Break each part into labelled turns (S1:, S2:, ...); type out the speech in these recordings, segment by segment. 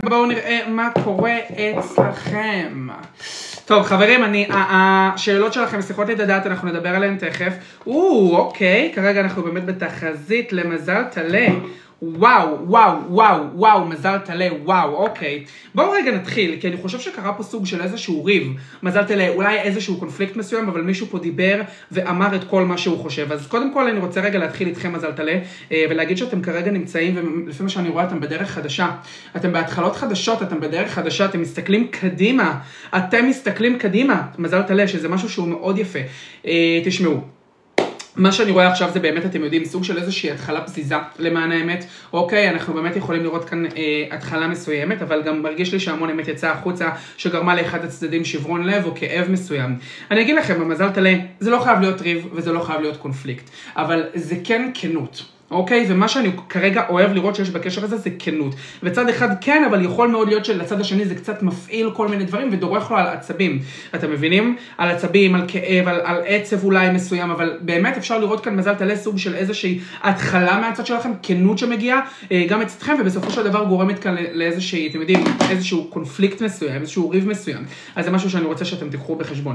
S1: בואו נראה מה קורה אצלכם. טוב חברים, השאלות שלכם, שיחות לדעת, אנחנו נדבר עליהן תכף. אוקיי, כרגע אנחנו באמת בתחזית למזל תלה. וואו, מזל תלה, וואו, אוקיי. בואו רגע נתחיל, כי אני חושב שקרה פה סוג של איזשהו ריב. מזל תלה, אולי איזשהו קונפליקט מסוים, אבל מישהו פה דיבר ואמר את כל מה שהוא חושב. אז קודם כל אני רוצה רגע להתחיל איתכם מזל תלה, ולהגיד שאתם כרגע נמצאים, ולפי מה שאני רואה, אתם בדרך חדשה. אתם בהתחלות חדשות, אתם בדרך חדשה, אתם מסתכלים קדימה. מזל תלה, שזה משהו שהוא מאוד יפה. תשמעו. מה שאני רואה עכשיו זה באמת, אתם יודעים, סוג של איזושהי התחלה פזיזה, למען האמת. אוקיי, אנחנו באמת יכולים לראות כאן התחלה מסוימת, אבל גם מרגיש לי שהמון אמת יצא החוצה, שגרמה לאחד הצדדים שברון לב או כאב מסוים. אני אגיד לכם, במזל תלה, זה לא חייב להיות ריב, וזה לא חייב להיות קונפליקט, אבל זה כן כנות. אוקיי, ומה שאני כרגע אוהב לראות שיש בקשר הזה זה כנות. וצד אחד כן, אבל יכול מאוד להיות שלצד השני זה קצת מפעיל כל מיני דברים ודורך לו על עצבים. אתם מבינים? על עצבים, על כאב, על עצב אולי מסוים, אבל באמת אפשר לראות כאן מזל תלה סוג של איזושהי התחלה מהצד שלכם, כנות שמגיעה גם אצלכם, ובסופו של דבר גורמת כאן לאיזושהי, אתם יודעים, איזשהו קונפליקט מסוים, איזשהו ריב מסוים. אז זה משהו שאני רוצה שאתם תיקחו בחשבון.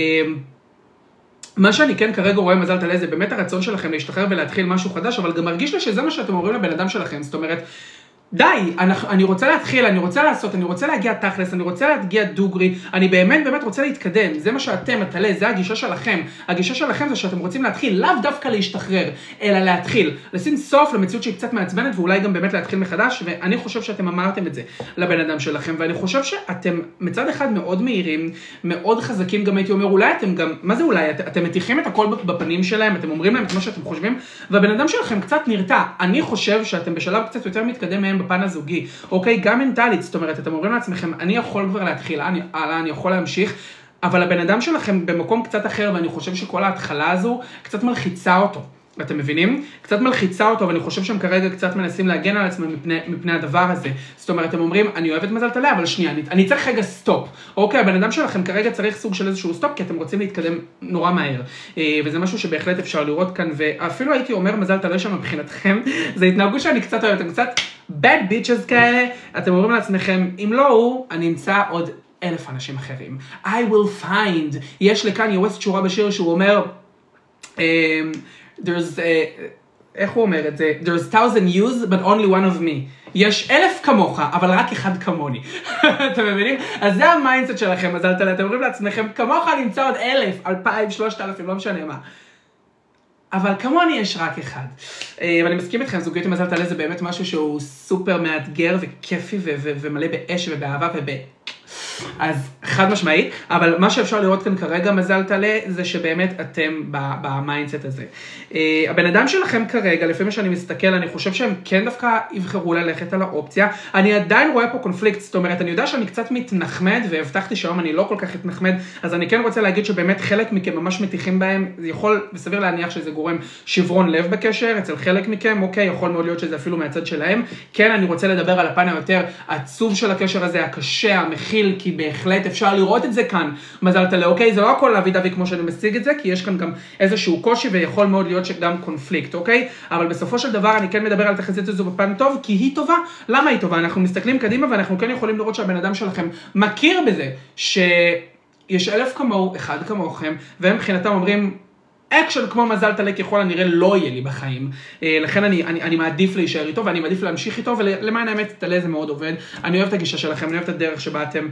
S1: מה שאני כן כרגע רואה מזל תלה זה באמת הרצון שלכם להשתחרר ולהתחיל משהו חדש, אבל גם מרגיש לי שזה מה שאתם אומרים לבן אדם שלכם, זאת אומרת, די, אני רוצה להתחיל, אני רוצה לעשות, אני רוצה להגיע תכלס, אני רוצה להגיע דוגרי, אני באמת רוצה להתקדם, זה מה שאתם, התלה, זה הגישה שלכם. הגישה שלכם זה שאתם רוצים להתחיל, לאו דווקא להשתחרר, אלא להתחיל, לשים סוף למציאות שהיא קצת מעצבנת, ואולי גם באמת להתחיל מחדש, ואני חושב שאתם אמרתם את זה לבן אדם שלכם, ואני חושב שאתם מצד אחד מאוד מהירים, מאוד חזקים, גם הייתי אומר, אולי אתם גם, מה זה אולי? אתם מתיחים את הכל בפנים שלהם, אתם אומרים להם את מה שאתם חושבים, והבן אדם שלכם קצת נרתע. אני חושב שאתם בשלב קצת יותר מתקדם מהם בפן הזוגי, אוקיי? גם מנטלית, זאת אומרת, אתם אומרים לעצמכם, אני יכול כבר להתחיל, אני יכול להמשיך, אבל הבן אדם שלכם במקום קצת אחר, ואני חושב שכל ההתחלה הזו קצת מלחיצה אותו. אתם מבינים? קצת מלחיצה אותו, ואני חושב שהם כרגע קצת מנסים להגן על עצמם מפני הדבר הזה. זאת אומרת, אתם אומרים, אני אוהב את מזל תלה, אבל שנייה, אני צריך רגע סטופ. אוקיי, הבן אדם שלכם כרגע צריך סוג של איזשהו סטופ, כי אתם רוצים להתקדם נורא מהר. וזה משהו שבהחלט אפשר לראות כאן, ואפילו הייתי אומר מזל תלה שם מבחינתכם, זה התנהגות שאני קצת אוהב, אתם קצת bad bitches כאלה, אתם אומרים לעצמכם, אם לא הוא, אני אמצא עוד 1,000 אנשים אחרים. I will find. יש לכאן יווסט שורה בשיר שהוא אומר, איך הוא אומר את זה? There's 1,000 yous, but only one of me. יש 1,000 כמוך, אבל רק אחד כמוני. אתם מבינים? אז זה המיינדסט שלכם, מזל תלה. אתם אומרים לעצמכם, כמוך נמצא עוד 1,000, 2,000, 3,000, לא משנה מה. אבל כמוני יש רק אחד. ואני מסכים איתכם, זוגיות עם מזל תלה זה באמת משהו שהוא סופר מאתגר וכיפי ומלא באש ובאהבה אז חד משמעית, אבל מה שאפשר לראות כאן כרגע מזל תלה, זה שבאמת אתם במיינדסט הזה. הבן אדם שלכם כרגע, לפי מה שאני מסתכל, אני חושב שהם כן דווקא יבחרו ללכת על האופציה. אני עדיין רואה פה קונפליקט, זאת אומרת, אני יודע שאני קצת מתנחמד, והבטחתי שהיום אני לא כל כך מתנחמד, אז אני כן רוצה להגיד שבאמת חלק מכם ממש מתיחים בהם, זה יכול, בסביר להניח שזה גורם שברון לב בקשר, אצל חלק מכם, אוקיי, יכול מאוד להיות שזה אפילו מהצד שלהם. כן, אני רוצה לדבר על הפן היותר עצוב של הקשר הזה, הקשה, המכיל, כי בהחלט אפשר לראות את זה כאן, מזל תלה, אוקיי? זה לא הכל להביא דווי כמו שאני משיג את זה, כי יש כאן גם איזשהו קושי, ויכול מאוד להיות שגם קונפליקט, אוקיי? אבל בסופו של דבר אני כן מדבר על תחזית הזו בפן טוב, כי היא טובה. למה היא טובה? אנחנו מסתכלים קדימה, ואנחנו כן יכולים לראות שהבן אדם שלכם מכיר בזה, שיש 1,000 כמוהו, אחד כמוכם, והם מבחינתם אומרים, אקשן כמו מזל תלה ככל הנראה לא יהיה לי בחיים. לכן אני מעדיף להישאר איתו, ואני מעדיף להמשיך איתו, ולמען האמת, תלה זה מאוד עובד. אני אוהב את הגישה שלכם, אני אוהב את הדרך שבה אתם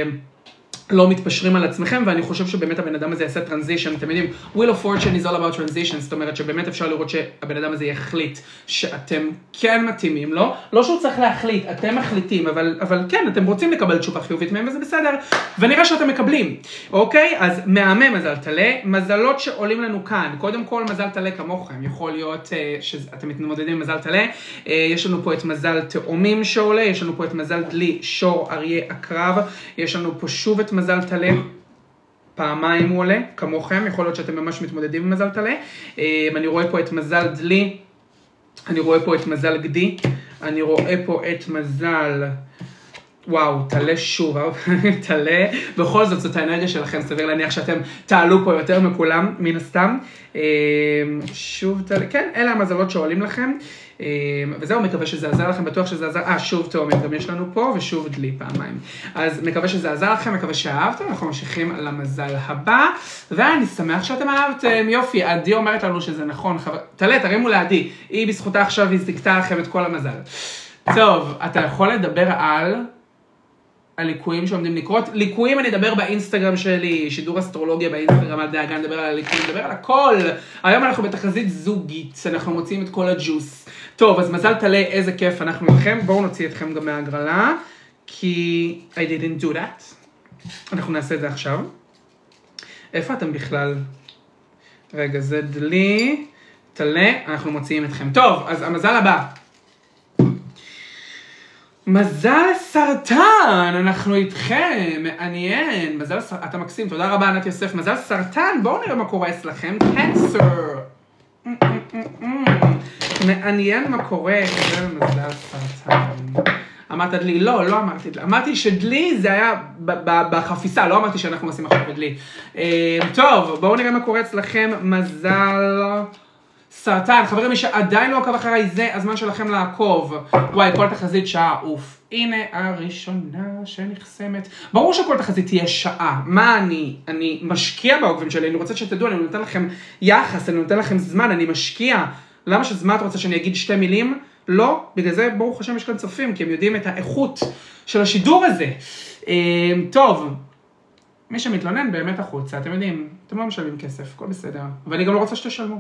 S1: לא מתפשרים על עצמכם, ואני חושב שבאמת הבן אדם הזה יעשה טרנזישן. אתם יודעים, Wheel of Fortune is all about transition, זאת אומרת שבאמת אפשר לראות שהבן אדם הזה יחליט שאתם כן מתאימים לו. לא שהוא צריך להחליט, אתם מחליטים, אבל כן, אתם רוצים לקבל תשובה חיובית מהם, וזה בסדר, ונראה שאתם מקבלים. אוקיי? אז מהמם מזל תלה, מזלות שעולים לנו כאן. קודם כל, מזל תלה כמוכם. יכול להיות שאתם מתמודדים עם מזל תלה. יש לנו פה את מזל תאומים שעולה, יש לנו פה את מזל דלי, שור, אריה, עקרב. יש לנו פה שוב את מזל תלה, פעמיים הוא עולה, כמוכם, יכול להיות שאתם ממש מתמודדים עם מזל תלה. אני רואה פה את מזל דלי, אני רואה פה את מזל גדי, אני רואה פה את מזל, וואו, תלה שוב, תלה, בכל זאת האנרגיה שלכם, סביר להניח שאתם תעלו פה יותר מכולם, מן הסתם. שוב תלה, כן, אלה המזלות שעולים לכם. וזהו, מקווה שזה עזר לכם, בטוח שזה עזר, שוב תאומת, גם יש לנו פה, ושוב דלי פעמיים. אז מקווה שזה עזר לכם, מקווה שאהבתם, אנחנו ממשיכים למזל הבא, ואני שמח שאתם אהבתם, יופי, עדי אומרת לנו שזה נכון, תלה, תרימו לעדי, היא בזכותה עכשיו הזדקתה לכם את כל המזל. טוב, אתה יכול לדבר על הליקויים שעומדים לקרות. ליקויים אני אדבר באינסטגרם שלי, שידור אסטרולוגיה באינסטגרם, על דאגה, נדבר על הליקויים, נדבר על הכל. היום אנחנו בתחזית זוגית, אנחנו מוצאים את כל הג'וס. טוב, אז מזל תלה, איזה כיף אנחנו איתכם. בואו נוציא אתכם גם מהגרלה, כי I didn't do that. אנחנו נעשה את זה עכשיו. איפה אתם בכלל? רגע, זה דלי, תלה, אנחנו מוציאים אתכם. טוב, אז המזל הבא. מזל סרטן, אנחנו איתכם, מעניין, מזל סרטן, אתה מקסים, תודה רבה ענת יוסף, מזל סרטן, בואו נראה מה קורה אצלכם, קנסר, מעניין מה קורה, זה מזל סרטן, אמרת דלי, לא אמרתי דלי, אמרתי שדלי זה היה בחפיסה, לא אמרתי שאנחנו עושים עכשיו בדלי, טוב, בואו נראה מה קורה אצלכם, מזל סרטן, חברים, מי שעדיין לא עקב אחריי, זה הזמן שלכם לעקוב. וואי, כל תחזית שעה, אוף. הנה הראשונה שנחסמת. ברור שכל תחזית תהיה שעה. מה אני משקיע בעוקבים שלי, אני רוצה שתדעו, אני נותן לכם יחס, אני נותן לכם זמן, אני משקיע. למה שזמן את רוצה שאני אגיד 2 מילים? לא, בגלל זה ברוך השם יש כאן צופים, כי הם יודעים את האיכות של השידור הזה. טוב, מי שמתלונן באמת החוצה, אתם יודעים, אתם לא משלמים כסף, הכל בסדר. ואני גם לא רוצה שתשלמו.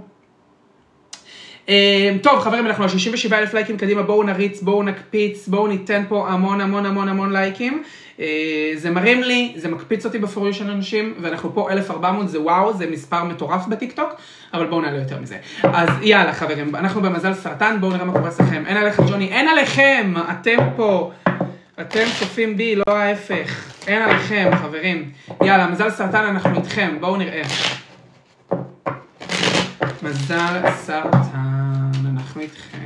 S1: טוב חברים, אנחנו על 67,000 לייקים קדימה, בואו נריץ, בואו נקפיץ, בואו ניתן פה המון לייקים. זה מרים לי, זה מקפיץ אותי בפוריו של אנשים, ואנחנו פה 1,400, זה וואו, זה מספר מטורף בטיקטוק, אבל בואו נעלה יותר מזה. אז יאללה חברים, אנחנו במזל סרטן, בואו נראה מה קורה אצלכם. אין עליך ג'וני, אין עליכם, אתם פה, אתם צופים בי, לא ההפך. אין עליכם חברים. יאללה, מזל סרטן, אנחנו איתכם, בואו נראה. מזל סרטן, אנחנו איתכם.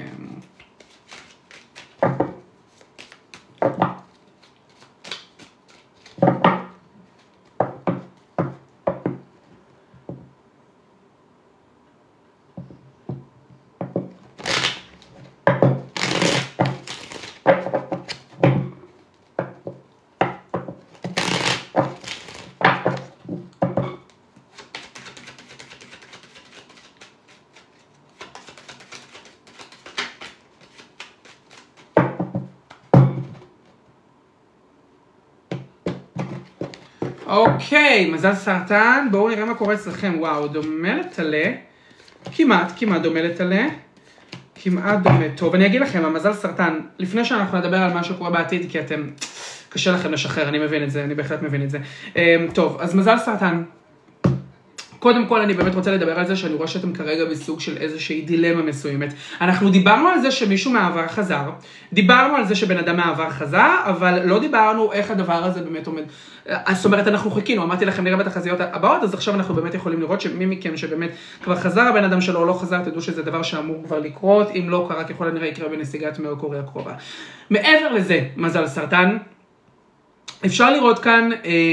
S1: אוקיי, מזל סרטן, בואו נראה מה קורה אצלכם. וואו, דומה לתלה, כמעט דומה לתלה, כמעט דומה. טוב, אני אגיד לכם, המזל סרטן, לפני שאנחנו נדבר על מה שקורה בעתיד, כי אתם, קשה לכם לשחרר, אני מבין את זה, אני בהחלט מבין את זה. טוב, אז מזל סרטן. קודם כל אני באמת רוצה לדבר על זה שאני רואה שאתם כרגע בסוג של איזושהי דילמה מסוימת. אנחנו דיברנו על זה שמישהו מהעבר חזר, דיברנו על זה שבן אדם מהעבר חזר, אבל לא דיברנו איך הדבר הזה באמת עומד. זאת אומרת, אנחנו חיכינו, אמרתי לכם נראה בתחזיות הבאות, אז עכשיו אנחנו באמת יכולים לראות שמי מכם שבאמת כבר חזר הבן אדם שלו או לא חזר, תדעו שזה דבר שאמור כבר לקרות, אם לא קרה ככל הנראה יקרה בנסיגת מרקורי הקרובה. מעבר לזה, מזל סרטן, אפשר לראות כאן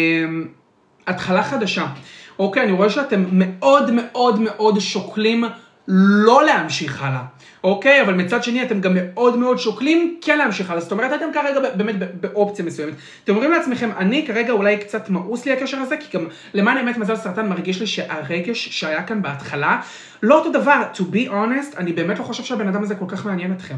S1: התחלה חדשה. אוקיי, אני רואה שאתם מאוד שוקלים לא להמשיך הלאה. אוקיי, אבל מצד שני אתם גם מאוד שוקלים כן להמשיך הלאה. זאת אומרת, אתם כרגע באמת באופציה מסוימת. אתם אומרים לעצמכם, אני כרגע אולי קצת מאוס לי הקשר הזה, כי גם למען האמת מזל סרטן מרגיש לי שהרגש שהיה כאן בהתחלה, לא אותו דבר. To be honest, אני באמת לא חושב שהבן אדם הזה כל כך מעניין אתכם.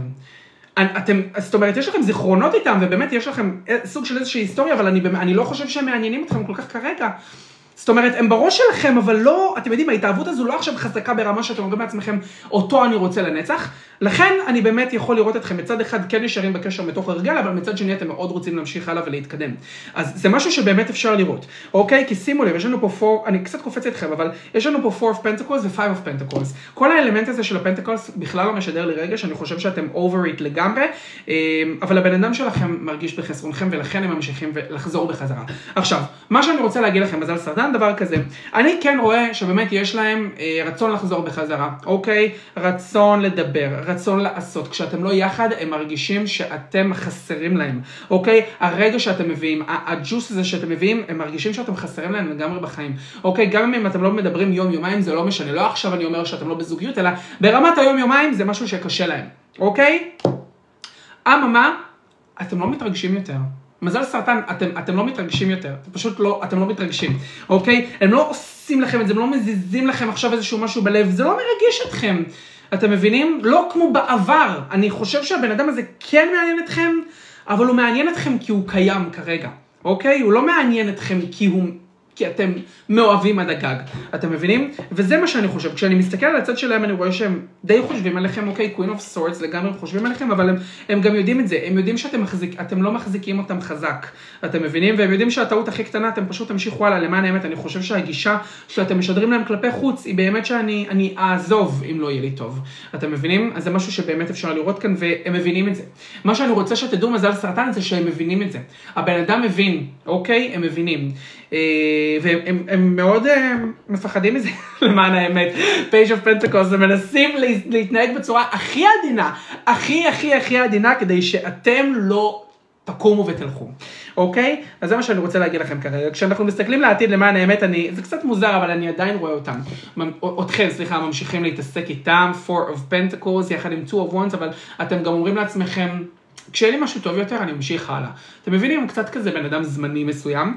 S1: זאת אומרת, יש לכם זיכרונות איתם, ובאמת יש לכם סוג של איזושהי היסטוריה, אבל אני לא חושב שהם מעניינים אתכם כל כך כרגע. זאת אומרת, הם בראש שלכם, אבל לא, אתם יודעים, ההתאהבות הזו לא עכשיו חזקה ברמה שאתם אומרים לעצמכם, אותו אני רוצה לנצח. לכן אני באמת יכול לראות אתכם מצד אחד כן נשארים בקשר מתוך הרגל, אבל מצד שני אתם מאוד רוצים להמשיך הלאה ולהתקדם. אז זה משהו שבאמת אפשר לראות. אוקיי? כי שימו לב, יש לנו פה אני קצת קופץ אתכם, אבל יש לנו פה 4 of Pentacles ו5 of Pentacles. כל האלמנט הזה של הפנטקלס בכלל לא משדר לי רגש, אני חושב שאתם over it לגמרי, אבל הבן אדם שלכם מרגיש בחסרונכם, ולכן הם ממשיכים לחזור בחזרה. עכשיו, מה שאני רוצה להגיד לכם, מזל סרטן, סרטן דבר כזה. אני כן רואה שבאמת יש להם רצון לחזור בחזרה, אוקיי? רצון לדבר, רצון לעשות. כשאתם לא יחד, הם מרגישים שאתם חסרים להם, אוקיי? הרגע שאתם מביאים, הג'וס הזה שאתם מביאים, הם מרגישים שאתם חסרים להם לגמרי בחיים, אוקיי? גם אם אתם לא מדברים יום-יומיים, זה לא משנה. לא עכשיו אני אומר שאתם לא בזוגיות, אלא ברמת היום-יומיים זה משהו שקשה להם, אוקיי? אממה, אתם לא מתרגשים יותר. מזל סרטן, אתם לא מתרגשים יותר. פשוט לא, אתם לא מתרגשים, אוקיי? הם לא עושים לכם את זה, הם לא מזיזים לכם עכשיו איזשהו משהו בלב, זה לא מרגיש אתכם. אתם מבינים? לא כמו בעבר. אני חושב שהבן אדם הזה כן מעניין אתכם, אבל הוא מעניין אתכם כי הוא קיים כרגע, אוקיי? הוא לא מעניין אתכם כי אתם מאוהבים עד הגג, אתם מבינים? וזה מה שאני חושב. כשאני מסתכל על הצד שלהם, אני רואה שהם די חושבים עליכם, אוקיי, Queen of Swords, לגמרי חושבים עליכם, אבל הם גם יודעים את זה. הם יודעים שאתם לא מחזיקים אותם חזק, אתם מבינים? והם יודעים שהטעות הכי קטנה, אתם פשוט תמשיכו הלאה. למען האמת, אני חושב שהגישה שאתם משדרים להם כלפי חוץ, היא באמת שאני אעזוב אם לא יהיה לי טוב. אתם מבינים? אז זה משהו שבאמת אפשר לראות כאן, והם מבינים את זה. מה שאני רוצה שתדעו מזל סרטן זה שהם מבינים את זה. הבן אדם מבין, אוקיי? הם מבינים. והם מאוד מפחדים מזה, למען האמת. Page of Pentacles, הם מנסים להתנהג בצורה הכי עדינה, הכי עדינה, כדי שאתם לא תקומו ותלכו, אוקיי? אז זה מה שאני רוצה להגיד לכם כרגע. כשאנחנו מסתכלים לעתיד, למען האמת, זה קצת מוזר, אבל אני עדיין רואה אתכם, ממשיכים להתעסק איתם, 4 of Pentacles, יחד עם 2 of Wands, אבל אתם גם אומרים לעצמכם, כשיהיה לי משהו טוב יותר, אני ממשיך הלאה. אתם מבינים? קצת כזה בן אדם זמני מסוים.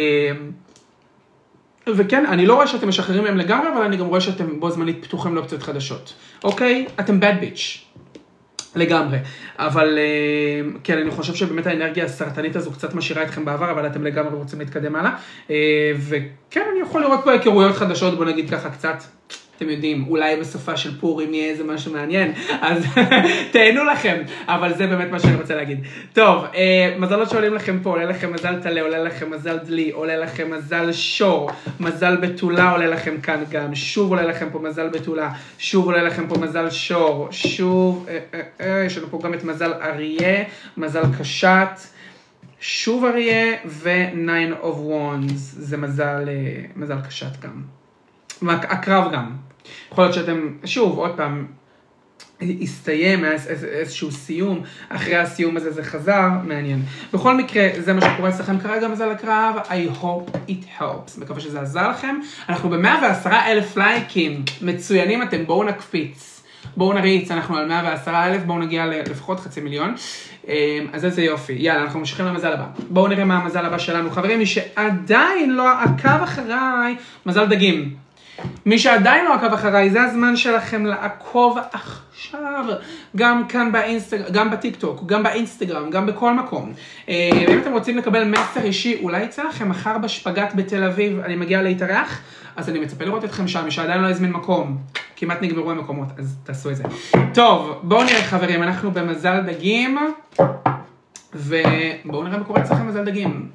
S1: וכן, אני לא רואה שאתם משחררים מהם לגמרי, אבל אני גם רואה שאתם בו זמנית פתוחים לאופציות חדשות. אוקיי? אתם bad bitch. לגמרי. אבל כן, אני חושב שבאמת האנרגיה הסרטנית הזו קצת משאירה אתכם בעבר, אבל אתם לגמרי רוצים להתקדם הלאה. וכן, אני יכול לראות פה היכרויות חדשות, בוא נגיד ככה קצת. אתם יודעים, אולי בסופה של פורים יהיה איזה משהו מעניין, אז תהנו לכם, אבל זה באמת מה שאני רוצה להגיד. טוב, מזלות שעולים לכם פה, עולה לכם מזל תלה, עולה לכם מזל דלי, עולה לכם מזל שור, מזל בתולה עולה לכם כאן גם, שוב עולה לכם פה מזל בתולה, שוב עולה לכם פה מזל שור, שוב, יש לנו פה גם את מזל אריה, מזל קשת, שוב אריה ו9 of Wands, זה מזל קשת גם. הקרב גם. יכול להיות שאתם, שוב, עוד פעם, הסתיים איזשהו סיום, אחרי הסיום הזה זה חזר, מעניין. בכל מקרה, זה מה שקורה אצלכם כרגע מזל הקרב, I hope it helps. מקווה שזה עזר לכם. אנחנו ב-110,000 לייקים, מצוינים אתם, בואו נקפיץ. בואו נריץ, אנחנו על 110,000, בואו נגיע לפחות 500,000. אז איזה יופי. יאללה, אנחנו ממשיכים למזל הבא. בואו נראה מה המזל הבא שלנו. חברים, מי שעדיין לא עקב אחריי, מזל דגים. מי שעדיין לא עקב אחריי, זה הזמן שלכם לעקוב עכשיו, גם כאן באינסטגרם, גם בטיקטוק, גם באינסטגרם, גם בכל מקום. ואם אתם רוצים לקבל מסר אישי, אולי יצא לכם מחר בשפגת בתל אביב, אני מגיע להתארח, אז אני מצפה לראות אתכם שם, מי שעדיין לא הזמין מקום, כמעט נגמרו המקומות, אז תעשו את זה. טוב, בואו נראה חברים, אנחנו במזל דגים, ובואו נראה מה קורה אצלכם מזל דגים.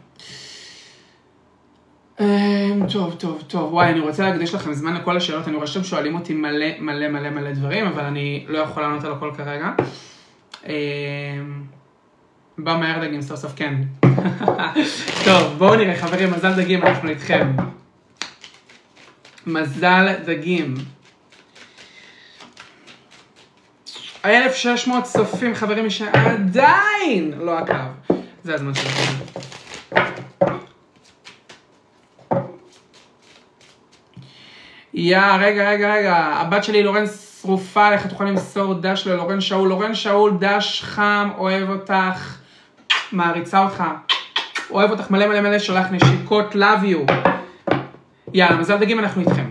S1: טוב, וואי, אני רוצה להקדיש לכם זמן לכל השאלות, אני רואה שאתם שואלים אותי מלא דברים, אבל אני לא יכול לענות על הכל כרגע. בא מהר דגים, סוף סוף כן. טוב, בואו נראה חברים, מזל דגים, אנחנו איתכם. מזל דגים. 1,600 צופים, חברים, שעדיין לא עקב. זה הזמן שלכם. רגע, הבת שלי לורן שרופה, איך תוכל למסור דש ללורן שאול, לורן שאול, דש חם, אוהב אותך, מעריצה אותך, אוהב אותך מלא, שולח נשיקות, love you. יאללה, מזל דגים, אנחנו איתכם.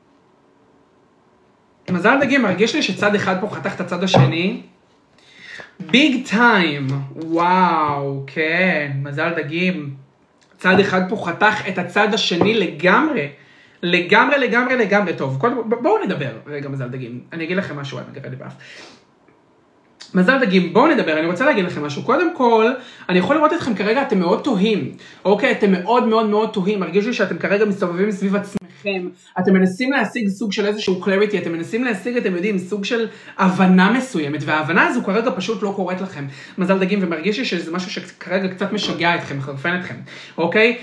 S1: מזל דגים, מרגיש לי שצד אחד פה חתך את הצד השני, ביג טיים, וואו, כן, מזל דגים. צד אחד פה חתך את הצד השני לגמרי. לגמרי. טוב, בואו נדבר רגע מזל דגים. אני אגיד לכם משהו, אני אגרד לי באף. מזל דגים, בואו נדבר, אני רוצה להגיד לכם משהו. קודם כל, אני יכול לראות אתכם כרגע, אתם מאוד תוהים. אוקיי, אתם מאוד תוהים. מרגיש לי שאתם כרגע מסתובבים סביב עצמכם. אתם מנסים להשיג סוג של איזשהו clarity, אתם מנסים להשיג, אתם יודעים, סוג של הבנה מסוימת, וההבנה הזו כרגע פשוט לא קורית לכם. מזל דגים, ומרגיש לי שזה משהו שכרגע קצת משגע אתכם, מחרפן אתכם. אוקיי?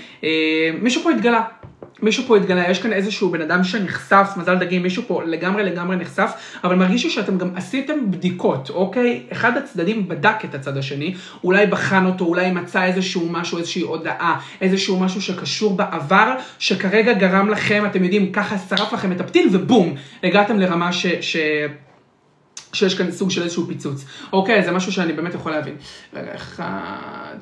S1: מישהו פה התגלה, יש כאן איזשהו בן אדם שנחשף, מזל דגים, מישהו פה לגמרי נחשף, אבל מרגיש לי שאתם גם עשיתם בדיקות, אוקיי? אחד הצדדים בדק את הצד השני, אולי בחן אותו, אולי מצא איזשהו משהו, איזושהי הודעה, איזשהו משהו שקשור בעבר, שכרגע גרם לכם, אתם יודעים, ככה שרף לכם את הפתיל, ובום, הגעתם לרמה שיש כאן סוג של איזשהו פיצוץ. אוקיי, זה משהו שאני באמת יכול להבין. רגע, אחד.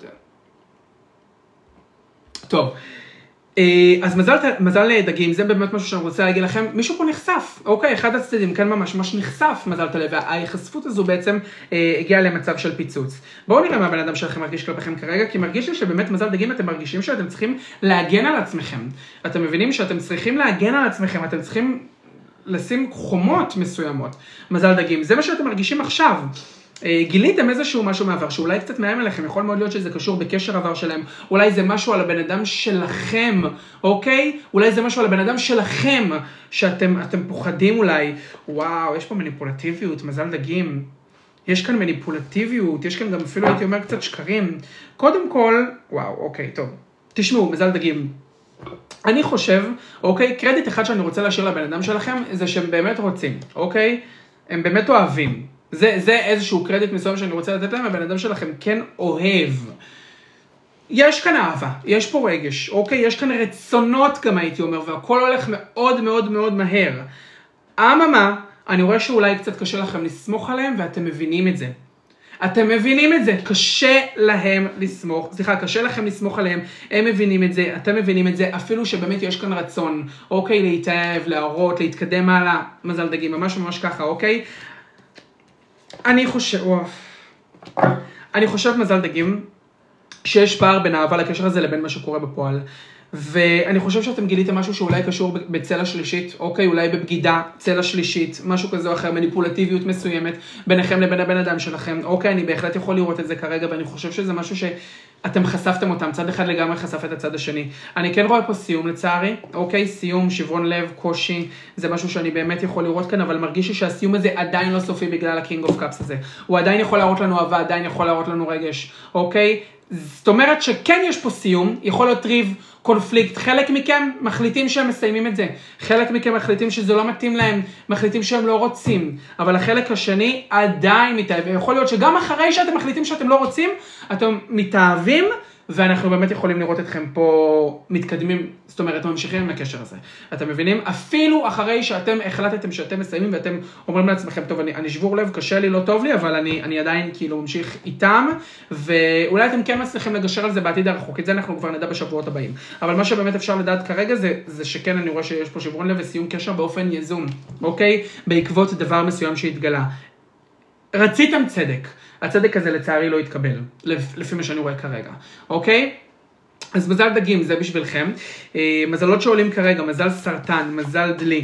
S1: טוב. אז מזל דגים, זה באמת משהו שאני רוצה להגיד לכם, מישהו פה נחשף, אוקיי, אחד הצדדים כאן ממש נחשף מזל תלב, וההיחשפות הזו בעצם הגיעה למצב של פיצוץ. בואו נראה מה הבן אדם שלכם מרגיש כלפיכם כרגע, כי מרגיש לי שבאמת מזל דגים אתם מרגישים שאתם צריכים להגן על עצמכם. אתם מבינים שאתם צריכים להגן על עצמכם, אתם צריכים לשים חומות מסוימות. מזל דגים, זה מה שאתם מרגישים עכשיו. גיליתם איזשהו משהו מעבר, שאולי קצת מאיים עליכם, יכול מאוד להיות שזה קשור בקשר עבר שלהם, אולי זה משהו על הבן אדם שלכם, אוקיי? אולי זה משהו על הבן אדם שלכם, שאתם פוחדים אולי, וואו, יש פה מניפולטיביות, מזל דגים, יש כאן מניפולטיביות, יש כאן גם אפילו הייתי אומר קצת שקרים, קודם כל, וואו, אוקיי, טוב, תשמעו, מזל דגים, אני חושב, אוקיי, קרדיט אחד שאני רוצה להשאיר לבן אדם שלכם, זה שהם באמת רוצים, אוקיי? הם באמת אוהבים. זה איזשהו קרדיט מסוים שאני רוצה לתת להם, הבן אדם שלכם כן אוהב. יש כאן אהבה, יש פה רגש, אוקיי? יש כאן רצונות גם הייתי אומר, והכל הולך מאוד מהר. אממה, אני רואה שאולי קצת קשה לכם לסמוך עליהם, ואתם מבינים את זה. אתם מבינים את זה, קשה לכם לסמוך עליהם, הם מבינים את זה, אתם מבינים את זה, אפילו שבאמת יש כאן רצון, אוקיי? להתאהב, להראות, להתקדם הלאה, מזל דגים, ממש ככה, אוקיי? אני חושב מזל דגים, שיש פער בין אהבה לקשר הזה לבין מה שקורה בפועל. ואני חושב שאתם גיליתם משהו שאולי קשור בצלע שלישית, אוקיי, אולי בבגידה, צלע שלישית, משהו כזה או אחר, מניפולטיביות מסוימת, ביניכם לבין הבן אדם שלכם, אוקיי, אני בהחלט יכול לראות את זה כרגע, ואני חושב שזה משהו שאתם חשפתם אותם, צד אחד לגמרי חשף את הצד השני. אני כן רואה פה סיום לצערי, אוקיי, סיום, שברון לב, קושי, זה משהו שאני באמת יכול לראות כאן, אבל מרגיש לי שהסיום הזה עדיין לא סופי בגלל הקינג אוף קאפס הזה. הוא עדיין יכול להראות לנו אהבה, עדיין יכול להראות לנו רגש, אוקיי? זאת אומרת שכן יש פה סיום, יכול להיות ריב, קונפליקט, חלק מכם מחליטים שהם מסיימים את זה, חלק מכם מחליטים שזה לא מתאים להם, מחליטים שהם לא רוצים, אבל החלק השני עדיין מתאהב, ויכול להיות שגם אחרי שאתם מחליטים שאתם לא רוצים, אתם מתאהבים, ואנחנו באמת יכולים לראות אתכם פה מתקדמים, זאת אומרת, ממשיכים עם הקשר הזה. אתם מבינים? אפילו אחרי שאתם החלטתם שאתם מסיימים, ואתם אומרים לעצמכם, טוב, אני שבור לב, קשה לי, לא טוב לי, אבל אני עדיין כאילו ממשיך איתם, ואולי אתם כן מצליחים לגשר על זה בעתיד הרחוק, את זה אנחנו כבר נדע בשבועות הבאים. אבל מה שבאמת אפשר לדעת כרגע זה שכן אני רואה שיש פה שברון לב וסיום קשר באופן יזום, אוקיי? בעקבות דבר מסוים שהתגלה. רציתם צדק. הצדק הזה לצערי לא יתקבל, לפי מה שאני רואה כרגע, אוקיי? אז מזל דגים, זה בשבילכם. מזלות שעולים כרגע, מזל סרטן, מזל דלי,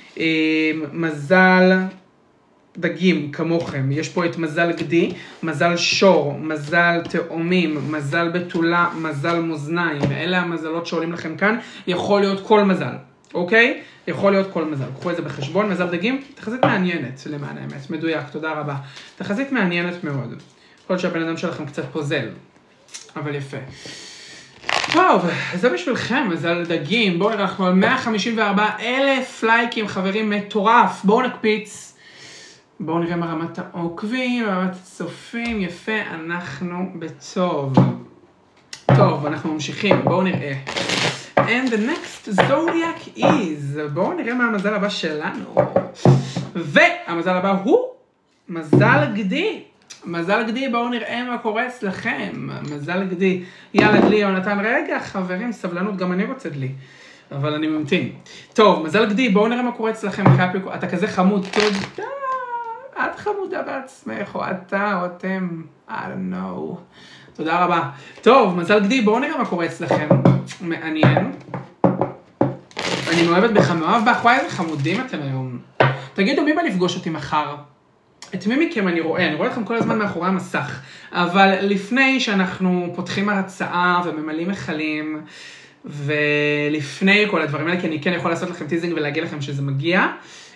S1: מזל דגים כמוכם. יש פה את מזל גדי, מזל שור, מזל תאומים, מזל בתולה, מזל מוזניים. אלה המזלות שעולים לכם כאן. יכול להיות כל מזל, אוקיי? יכול להיות כל מזל. קחו את זה בחשבון. מזל דגים, תחזית מעניינת למען האמת. מדויק, תודה רבה. תחזית מעניינת מאוד. יכול להיות שהבן אדם שלכם קצת פוזל, אבל יפה. טוב, זה בשבילכם, מזל דגים. בואו נראה, אנחנו על 154,000 לייקים, חברים, מטורף. בואו נקפיץ. בואו נראה מה רמת העוקבים, רמת הצופים. יפה, אנחנו בטוב. טוב, אנחנו ממשיכים. בואו נראה. And the next zodiac is, בואו נראה מה המזל הבא שלנו. והמזל הבא הוא מזל גדי. מזל גדי, בואו נראה מה קורה אצלכם. מזל גדי. יאללה דלי, יונתן, רגע חברים, סבלנות, גם אני רוצה דלי. אבל אני ממתין. טוב, מזל גדי, בואו נראה מה קורה אצלכם. קפריקון, אתה כזה חמוד, תודה. את חמודה בעצמך, או אתה, או אתם, I don't know. תודה רבה. טוב, מזל גדי, בואו נראה מה קורה אצלכם. מעניין. אני מאוהבת בך, מאוהב בך, וואי, איזה חמודים אתם היום. תגידו, מי בא לפגוש אותי מחר? את מי מכם אני רואה לכם כל הזמן מאחורי המסך. אבל לפני שאנחנו פותחים הרצאה וממלאים מחלים, ולפני כל הדברים האלה, כי אני כן יכול לעשות לכם טיזינג ולהגיד לכם שזה מגיע,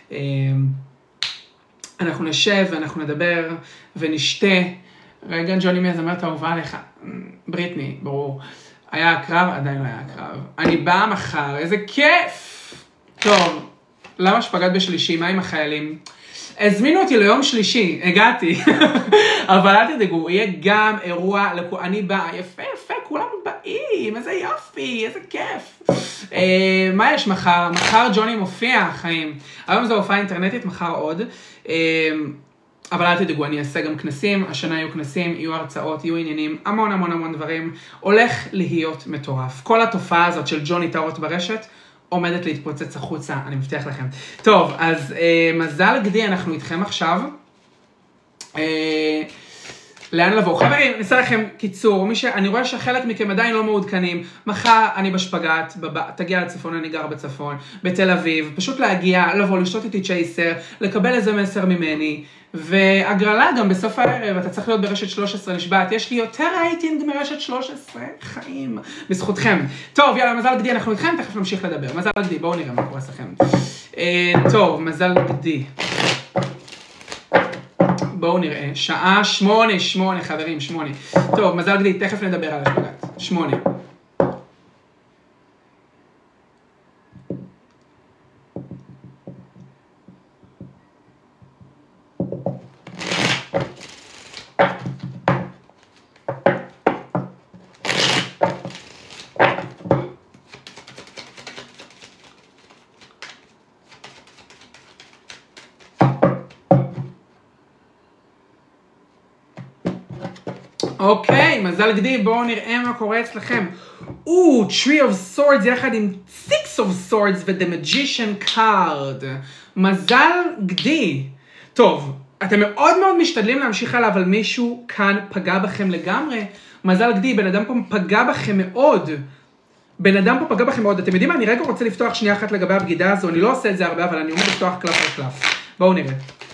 S1: אנחנו נשב ואנחנו נדבר ונשתה. רגע, ג'וני, מי הזמרת האהובה עליך? בריטני, ברור. היה הקרב? עדיין לא היה הקרב. אני באה מחר, איזה כיף! טוב, למה שפגעת בשלישי? מה עם החיילים? הזמינו אותי ליום שלישי, הגעתי. אבל אל תדאגו, יהיה גם אירוע, אני באה, יפה, כולם באים, איזה יופי, איזה כיף. מה יש מחר? מחר ג'וני מופיע, חיים. היום זו הופעה אינטרנטית, מחר עוד. אבל אל תדאגו, אני אעשה גם כנסים, השנה יהיו כנסים, יהיו הרצאות, יהיו עניינים, המון דברים. הולך להיות מטורף. כל התופעה הזאת של ג'וני טהרות ברשת, עומדת להתפוצץ החוצה, אני מבטיח לכם. טוב, אז מזל גדי, אנחנו איתכם עכשיו. לאן לבוא? חברים, ניסה לכם קיצור, אני רואה שחלק מכם עדיין לא מעודכנים, מחר אני בשפגת, תגיע לצפון, אני גר בצפון, בתל אביב, פשוט להגיע, לבוא, לשתות איתי צ'ייסר, לקבל איזה מסר ממני, והגרלה גם בסוף הערב, אתה צריך להיות ברשת 13 נשבעת, יש לי יותר רייטינג מרשת 13, חיים, בזכותכם. טוב, יאללה, מזל גדי, אנחנו איתכם, תכף נמשיך לדבר. מזל גדי, בואו נראה מה קורה אצלכם. טוב, מזל גדי. בואו נראה, שעה 8, חברים, 8. טוב, מזל גדי, תכף נדבר על השפגת. 8. אוקיי, מזל גדי, בואו נראה מה קורה אצלכם. Tree of Swords יחד עם Six of Swords ו-The Magician card. מזל גדי. טוב, אתם מאוד משתדלים להמשיך הלאה, אבל מישהו כאן פגע בכם לגמרי. מזל גדי, בן אדם פה פגע בכם מאוד. אתם יודעים מה? אני רגע רוצה לפתוח שנייה אחת לגבי הבגידה הזו. אני לא עושה את זה הרבה, אבל אני אומר לפתוח קלף על קלף. בואו נראה.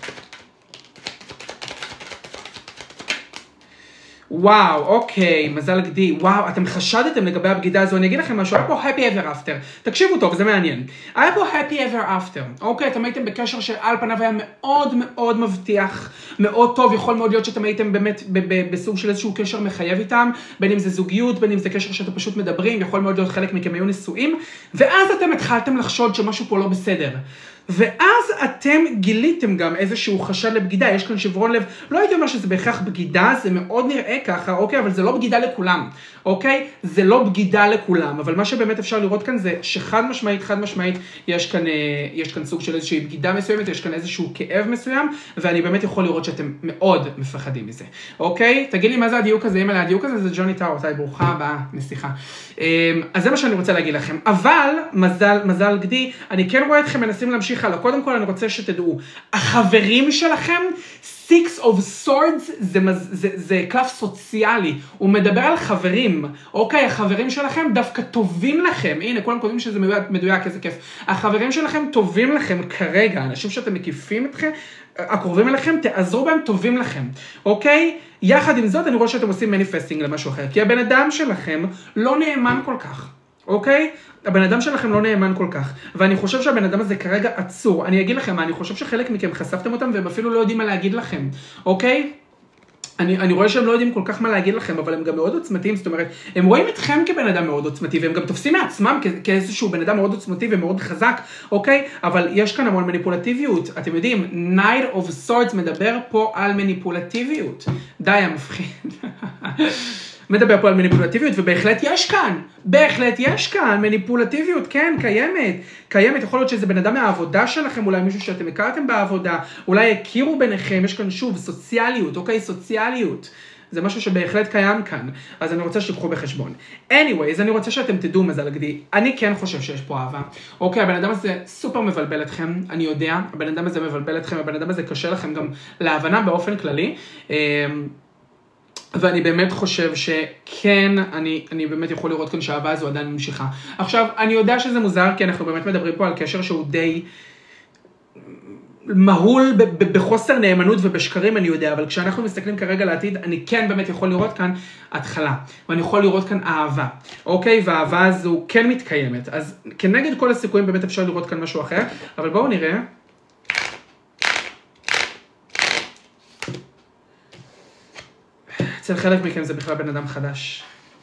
S1: וואו, אוקיי, מזל גדי, וואו, אתם חשדתם לגבי הבגידה הזו, אני אגיד לכם משהו, היה פה happy ever after, תקשיבו טוב, זה מעניין, היה פה happy ever after, אוקיי, אתם הייתם בקשר שעל פניו היה מאוד מבטיח, מאוד טוב, יכול מאוד להיות שאתם הייתם באמת בסוג של איזשהו קשר מחייב איתם, בין אם זה זוגיות, בין אם זה קשר שאתם פשוט מדברים, יכול מאוד להיות חלק מכם היו נשואים, ואז אתם התחלתם לחשוד שמשהו פה לא בסדר. ואז אתם גיליתם גם איזשהו חשד לבגידה, יש כאן שברון לב, לא הייתי אומר שזה בהכרח בגידה, זה מאוד נראה ככה, אוקיי, אבל זה לא בגידה לכולם, אוקיי? זה לא בגידה לכולם, אבל מה שבאמת אפשר לראות כאן זה שחד משמעית, יש כאן סוג של איזושהי בגידה מסוימת, יש כאן איזשהו כאב מסוים, ואני באמת יכול לראות שאתם מאוד מפחדים מזה, אוקיי? תגיד לי מה זה הדיוק הזה, אם על הדיוק הזה זה ג'וני טאו, ברוכה הבאה, נסיכה. אז זה מה שאני רוצה להגיד לכם, אבל מזל גדי, אני כן רואה אתכם מנסים להמשיך הלאה. קודם כל אני רוצה שתדעו, החברים שלכם, Six of Swords, זה קלף סוציאלי, הוא מדבר על חברים, אוקיי, החברים שלכם דווקא טובים לכם, הנה, כולם קודמים שזה מדויק, איזה כיף, החברים שלכם טובים לכם כרגע, אנשים שאתם מקיפים אתכם, הקרובים אליכם, תעזרו בהם, טובים לכם, אוקיי? יחד עם זאת, אני רואה שאתם עושים מניפסטינג למשהו אחר, כי הבן אדם שלכם לא נאמן כל כך, אוקיי? הבן אדם שלכם לא נאמן כל כך, ואני חושב שהבן אדם הזה כרגע עצור, אני אגיד לכם מה, אני חושב שחלק מכם חשפתם אותם, והם אפילו לא יודעים מה להגיד לכם, אוקיי? אני רואה שהם לא יודעים כל כך מה להגיד לכם, אבל הם גם מאוד עוצמתיים, זאת אומרת, הם רואים אתכם כבן אדם מאוד עוצמתי, והם גם תופסים מעצמם כאיזשהו בן אדם מאוד עוצמתי ומאוד חזק, אוקיי? אבל יש כאן המון מניפולטיביות, אתם יודעים, Knight of Swords מדבר פה על מניפולטיביות, די המפחיד. מדבר פה על מניפולטיביות, ובהחלט יש כאן מניפולטיביות, כן, קיימת, יכול להיות שזה בן אדם מהעבודה שלכם, אולי מישהו שאתם הכרתם בעבודה, אולי הכירו ביניכם, יש כאן שוב סוציאליות, אוקיי, סוציאליות, זה משהו שבהחלט קיים כאן, אז אני רוצה שתיקחו בחשבון. anyways, אני רוצה שאתם תדעו מזל הגדי, אני כן חושב שיש פה אהבה. אוקיי, הבן אדם הזה סופר מבלבל אתכם, אני יודע, הבן אדם הזה מבלבל אתכם, הבן אדם הזה קשה לכם גם להבנה באופן כללי, ואני באמת חושב שכן, אני באמת יכול לראות כאן שהאהבה הזו עדיין ממשיכה. עכשיו, אני יודע שזה מוזר, כי אנחנו באמת מדברים פה על קשר שהוא די מהול בחוסר נאמנות ובשקרים, אני יודע, אבל כשאנחנו מסתכלים כרגע לעתיד, אני כן באמת יכול לראות כאן התחלה, ואני יכול לראות כאן אהבה, אוקיי? והאהבה הזו כן מתקיימת, אז כנגד כל הסיכויים באמת אפשר לראות כאן משהו אחר, אבל בואו נראה. אצל חלק מכם זה בכלל בן אדם חדש.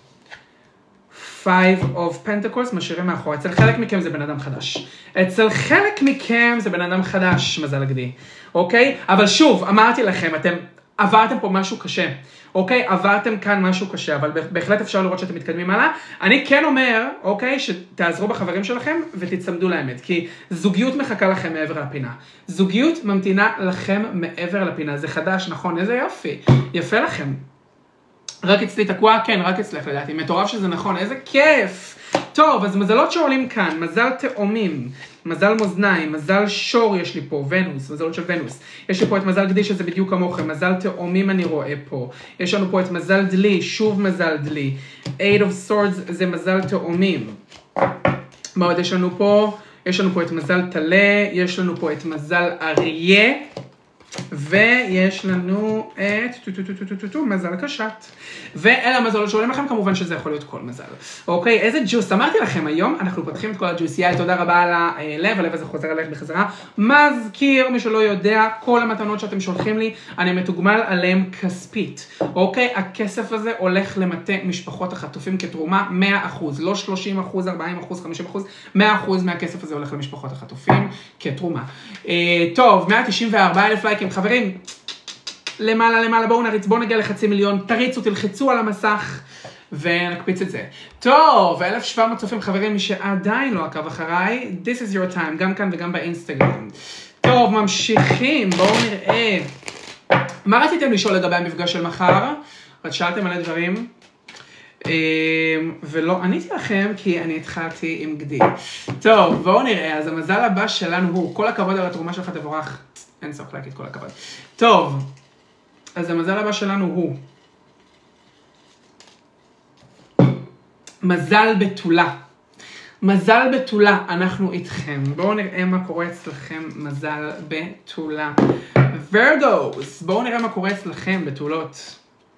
S1: 5 of Pentacles, משאירים מאחור. אצל חלק מכם זה בן אדם חדש. אצל חלק מכם זה בן אדם חדש, מזל הגדי. אוקיי? אבל שוב, אמרתי לכם, אתם עברתם פה משהו קשה. אוקיי? עברתם כאן משהו קשה, אבל בהחלט אפשר לראות שאתם מתקדמים הלאה. אני כן אומר, אוקיי, שתעזרו בחברים שלכם ותצמדו לאמת, כי זוגיות מחכה לכם מעבר לפינה. זוגיות ממתינה לכם מעבר לפינה. זה חדש, נכון? איזה יופי. יפה לכם. רק אצלי תקוע? כן, רק אצלך לדעתי. מטורף שזה נכון, איזה כיף. טוב, אז מזלות שעולים כאן, מזל תאומים, מזל מאזניים, מזל שור יש לי פה, ונוס, מזלות של ונוס. יש לי פה את מזל גדי שזה בדיוק כמוכם, מזל תאומים אני רואה פה. יש לנו פה את מזל דלי, שוב מזל דלי. 8 of swords זה מזל תאומים. מה עוד יש לנו פה? יש לנו פה את מזל תלה, יש לנו פה את מזל אריה. ויש לנו את מזל קשת. ואלה המזלות שעולים לכם, כמובן שזה יכול להיות כל מזל. אוקיי, איזה ג'וס. אמרתי לכם, היום אנחנו פותחים את כל הג'וס. יאי, תודה רבה על הלב, הלב הזה חוזר אליך בחזרה. מזכיר, מי שלא יודע, כל המתנות שאתם שולחים לי, אני מתוגמל עליהם כספית. אוקיי, הכסף הזה הולך למטה משפחות החטופים כתרומה 100%, לא 30%, 40%, 50%, 100% מהכסף הזה הולך למשפחות החטופים כתרומה. טוב, 194,000 לייקים. חברים, למעלה, בואו נריץ, בואו נגיע ל500,000, תריצו, תלחצו על המסך ונקפיץ את זה. טוב, 1,700 צופים חברים, מי שעדיין לא עקב אחריי, this is your time, גם כאן וגם באינסטגרם. טוב, ממשיכים, בואו נראה. מה רציתם לשאול לגבי המפגש של מחר? שאלתם מלא דברים, ולא עניתי לכם כי אני התחלתי עם גדי. טוב, בואו נראה, אז המזל הבא שלנו הוא, כל הכבוד על התרומה שלך תבורך. אין צורך להגיד כל הכבוד. טוב, אז המזל הבא שלנו הוא מזל בתולה. מזל בתולה, אנחנו איתכם. בואו נראה מה קורה אצלכם, מזל בתולה. וירגוס, בואו נראה מה קורה אצלכם בתולות.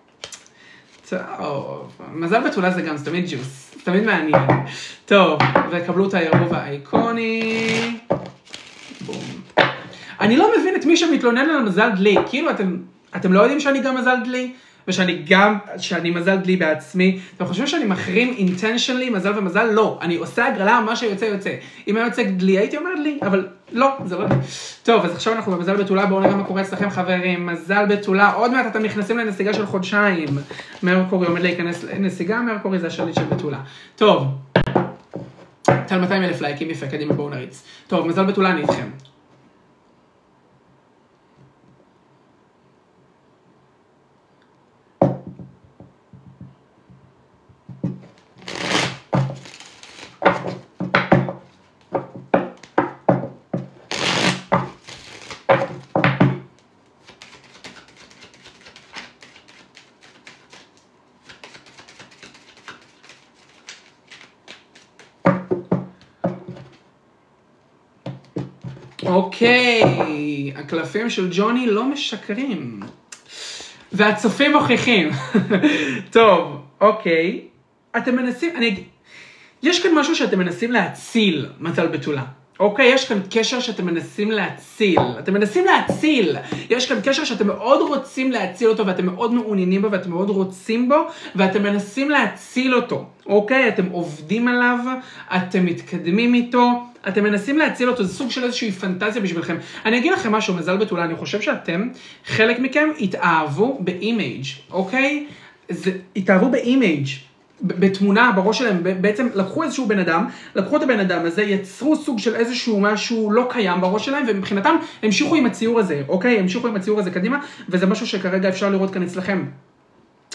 S1: טוב, מזל בתולה זה גם, זה תמיד ג'וס, תמיד מעניין. טוב, וקבלו את העירוב האיקוני. בום. אני לא מבין את מי שמתלונן על מזל דלי, כאילו אתם לא יודעים שאני גם מזל דלי, שאני מזל דלי בעצמי, אתם חושבים שאני מחרים intentionally מזל ומזל? לא, אני עושה הגרלה מה שיוצא יוצא. אם היה יוצא דלי, הייתי אומר דלי, אבל לא, זה לא דלי. טוב, אז עכשיו אנחנו במזל בתולה, בואו נראה מה קורה אצלכם חברים, מזל בתולה, עוד מעט אתם נכנסים לנסיגה של חודשיים, מרקורי עומד להיכנס לנסיגה, מרקורי זה השליט של בתולה. טוב, תל 200,000 לייקים יפה, קדימה בואו נריץ. טוב, מזל בתולה אני איתכם. אוקיי, הקלפים של ג'וני לא משקרים. והצופים מוכיחים. טוב, אוקיי. אתם מנסים, יש כאן משהו שאתם מנסים להציל, מזל בתולה. אוקיי, יש כאן קשר שאתם מנסים להציל. אתם מנסים להציל. יש כאן קשר שאתם מאוד רוצים להציל אותו, ואתם מאוד מעוניינים בו, ואתם מאוד רוצים בו, ואתם מנסים להציל אותו. אוקיי, אתם עובדים עליו, אתם מתקדמים איתו, אתם מנסים להציל אותו, זה סוג של איזושהי פנטזיה בשבילכם. אני אגיד לכם משהו, מזל בתולה, אני חושב שאתם, חלק מכם, התאהבו באימייג', אוקיי? התאהבו באימייג'. בתמונה, בראש שלהם, בעצם לקחו איזשהו בן אדם, לקחו את הבן אדם הזה, יצרו סוג של איזשהו משהו לא קיים בראש שלהם, ומבחינתם המשיכו עם הציור הזה, אוקיי? המשיכו עם הציור הזה קדימה, וזה משהו שכרגע אפשר לראות כאן אצלכם.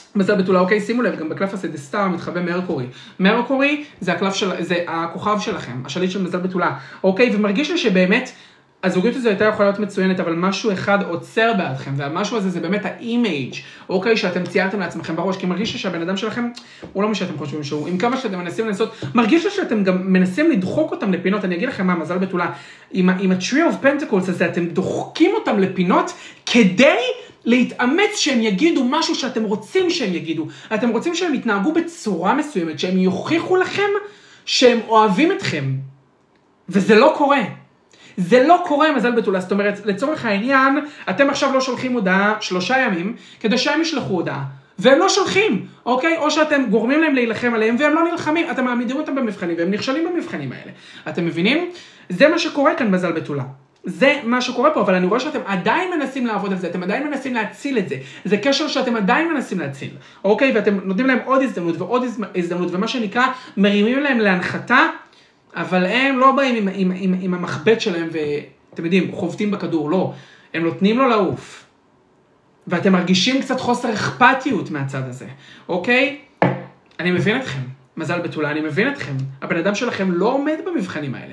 S1: מזל בתולה, אוקיי, שימו לב, גם בקלף הסדיסטר מתחבא מרקורי. מרקורי זה הכוכב שלכם, השליט של מזל בתולה, אוקיי, ומרגיש לי שבאמת, הזוגיות הזו הייתה יכולה להיות מצוינת, אבל משהו אחד עוצר בעדכם, והמשהו הזה זה באמת האימייג', אוקיי, שאתם ציירתם לעצמכם בראש, כי מרגיש לי שהבן אדם שלכם, הוא לא מה שאתם חושבים שהוא, עם כמה שאתם מנסים לנסות, מרגיש לי שאתם גם מנסים לדחוק אותם לפינות, אני אגיד לכם מה, מזל בתולה, עם ה-Tree of Pentacles הזה, אתם דוחקים אותם לפינות, כדי להתאמץ שהם יגידו משהו שאתם רוצים שהם יגידו, אתם רוצים שהם יתנהגו בצורה מסוימת, שהם יוכיחו לכם שהם אוהבים אתכם, וזה לא קורה. זה לא קורה מזל בתולה, זאת אומרת, לצורך העניין, אתם עכשיו לא שולחים הודעה 3 ימים, כדי שהם ישלחו הודעה, והם לא שולחים, אוקיי? או שאתם גורמים להם להילחם עליהם, והם לא נלחמים, אתם מעמידים אותם במבחנים, והם נכשלים במבחנים האלה. אתם מבינים? זה מה שקורה כאן מזל בתולה. זה מה שקורה פה, אבל אני רואה שאתם עדיין מנסים לעבוד על זה, אתם עדיין מנסים להציל את זה. זה קשר שאתם עדיין מנסים להציל, אוקיי? ואתם נותנים להם עוד הזדמנות ועוד הזדמנות, ומה שנקרא, מרימים להם להנחתה, אבל הם לא באים עם המחבט שלהם, ואתם יודעים, חובטים בכדור, לא. הם נותנים לו לעוף. ואתם מרגישים קצת חוסר אכפתיות מהצד הזה, אוקיי? אני מבין אתכם, מזל בתולה, אני מבין אתכם. הבן אדם שלכם לא עומד במבחנים האלה.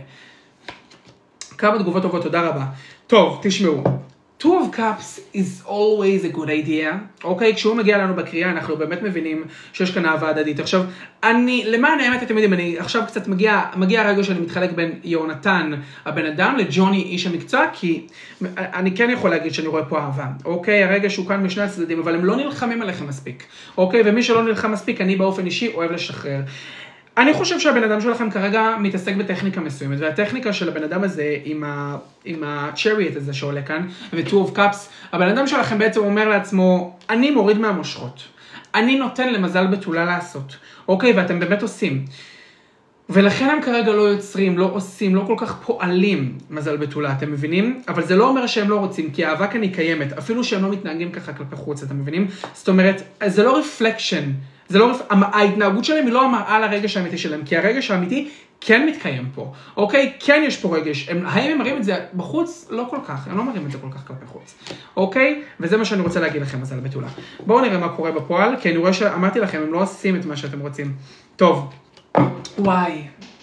S1: כמה תגובות טובות, תודה רבה. טוב, תשמעו. Two of Cups is always a good idea. אוקיי, כשהוא מגיע לנו בקריאה, אנחנו באמת מבינים שיש כאן אהבה הדדית. עכשיו, למען האמת, אתם יודעים, אני עכשיו קצת מגיע הרגע שאני מתחלק בין יונתן, הבן אדם, לג'וני, איש המקצוע, כי אני כן יכול להגיד שאני רואה פה אהבה. אוקיי, הרגע שהוא כאן משני הצדדים, אבל הם לא נלחמים עליכם מספיק. אוקיי, ומי שלא נלחם מספיק, אני באופן אישי אוהב לשחרר. אני חושב שהבן אדם שלכם כרגע מתעסק בטכניקה מסוימת, והטכניקה של הבן אדם הזה עם ה-chariot הזה שעולה כאן, ו-Two of Cups, הבן אדם שלכם בעצם אומר לעצמו, אני מוריד מהמושכות, אני נותן למזל בתולה לעשות, אוקיי, ואתם באמת עושים. ולכן הם כרגע לא יוצרים, לא עושים, לא כל כך פועלים מזל בתולה, אתם מבינים? אבל זה לא אומר שהם לא רוצים, כי האהבה כאן היא קיימת, אפילו שהם לא מתנהגים ככה כלפי חוץ, אתם מבינים? זאת אומרת, זה לא reflection, ההתנהגות שלהם היא לא המראה לרגש האמיתי שלהם, כי הרגש האמיתי כן מתקיים פה, אוקיי? כן יש פה רגש, האם הם מראים את זה בחוץ? לא כל כך, הם לא מראים את זה כל כך כלפי חוץ, אוקיי? וזה מה שאני רוצה להגיד לכם, מזל בתולה. בואו נראה מה קורה בפועל, כי אני רואה שאמרתי לכם, הם לא עושים את מה שאתם רוצים. טוב, וואי.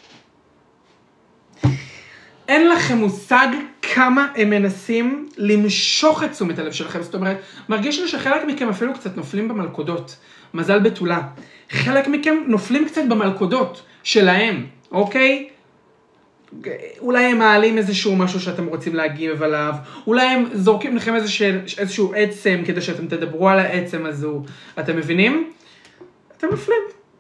S1: אין לכם מושג כמה הם מנסים למשוך את תשומת הלב שלכם, זאת אומרת, מרגיש לי שחלק מכם אפילו קצת נופלים במלכודות. מזל בתולה. חלק מכם נופלים קצת במלכודות שלהם, אוקיי? אולי הם מעלים איזשהו משהו שאתם רוצים להגיב עליו, אולי הם זורקים לכם איזשהו עצם כדי שאתם תדברו על העצם הזו. אתם מבינים? אתם נופלים.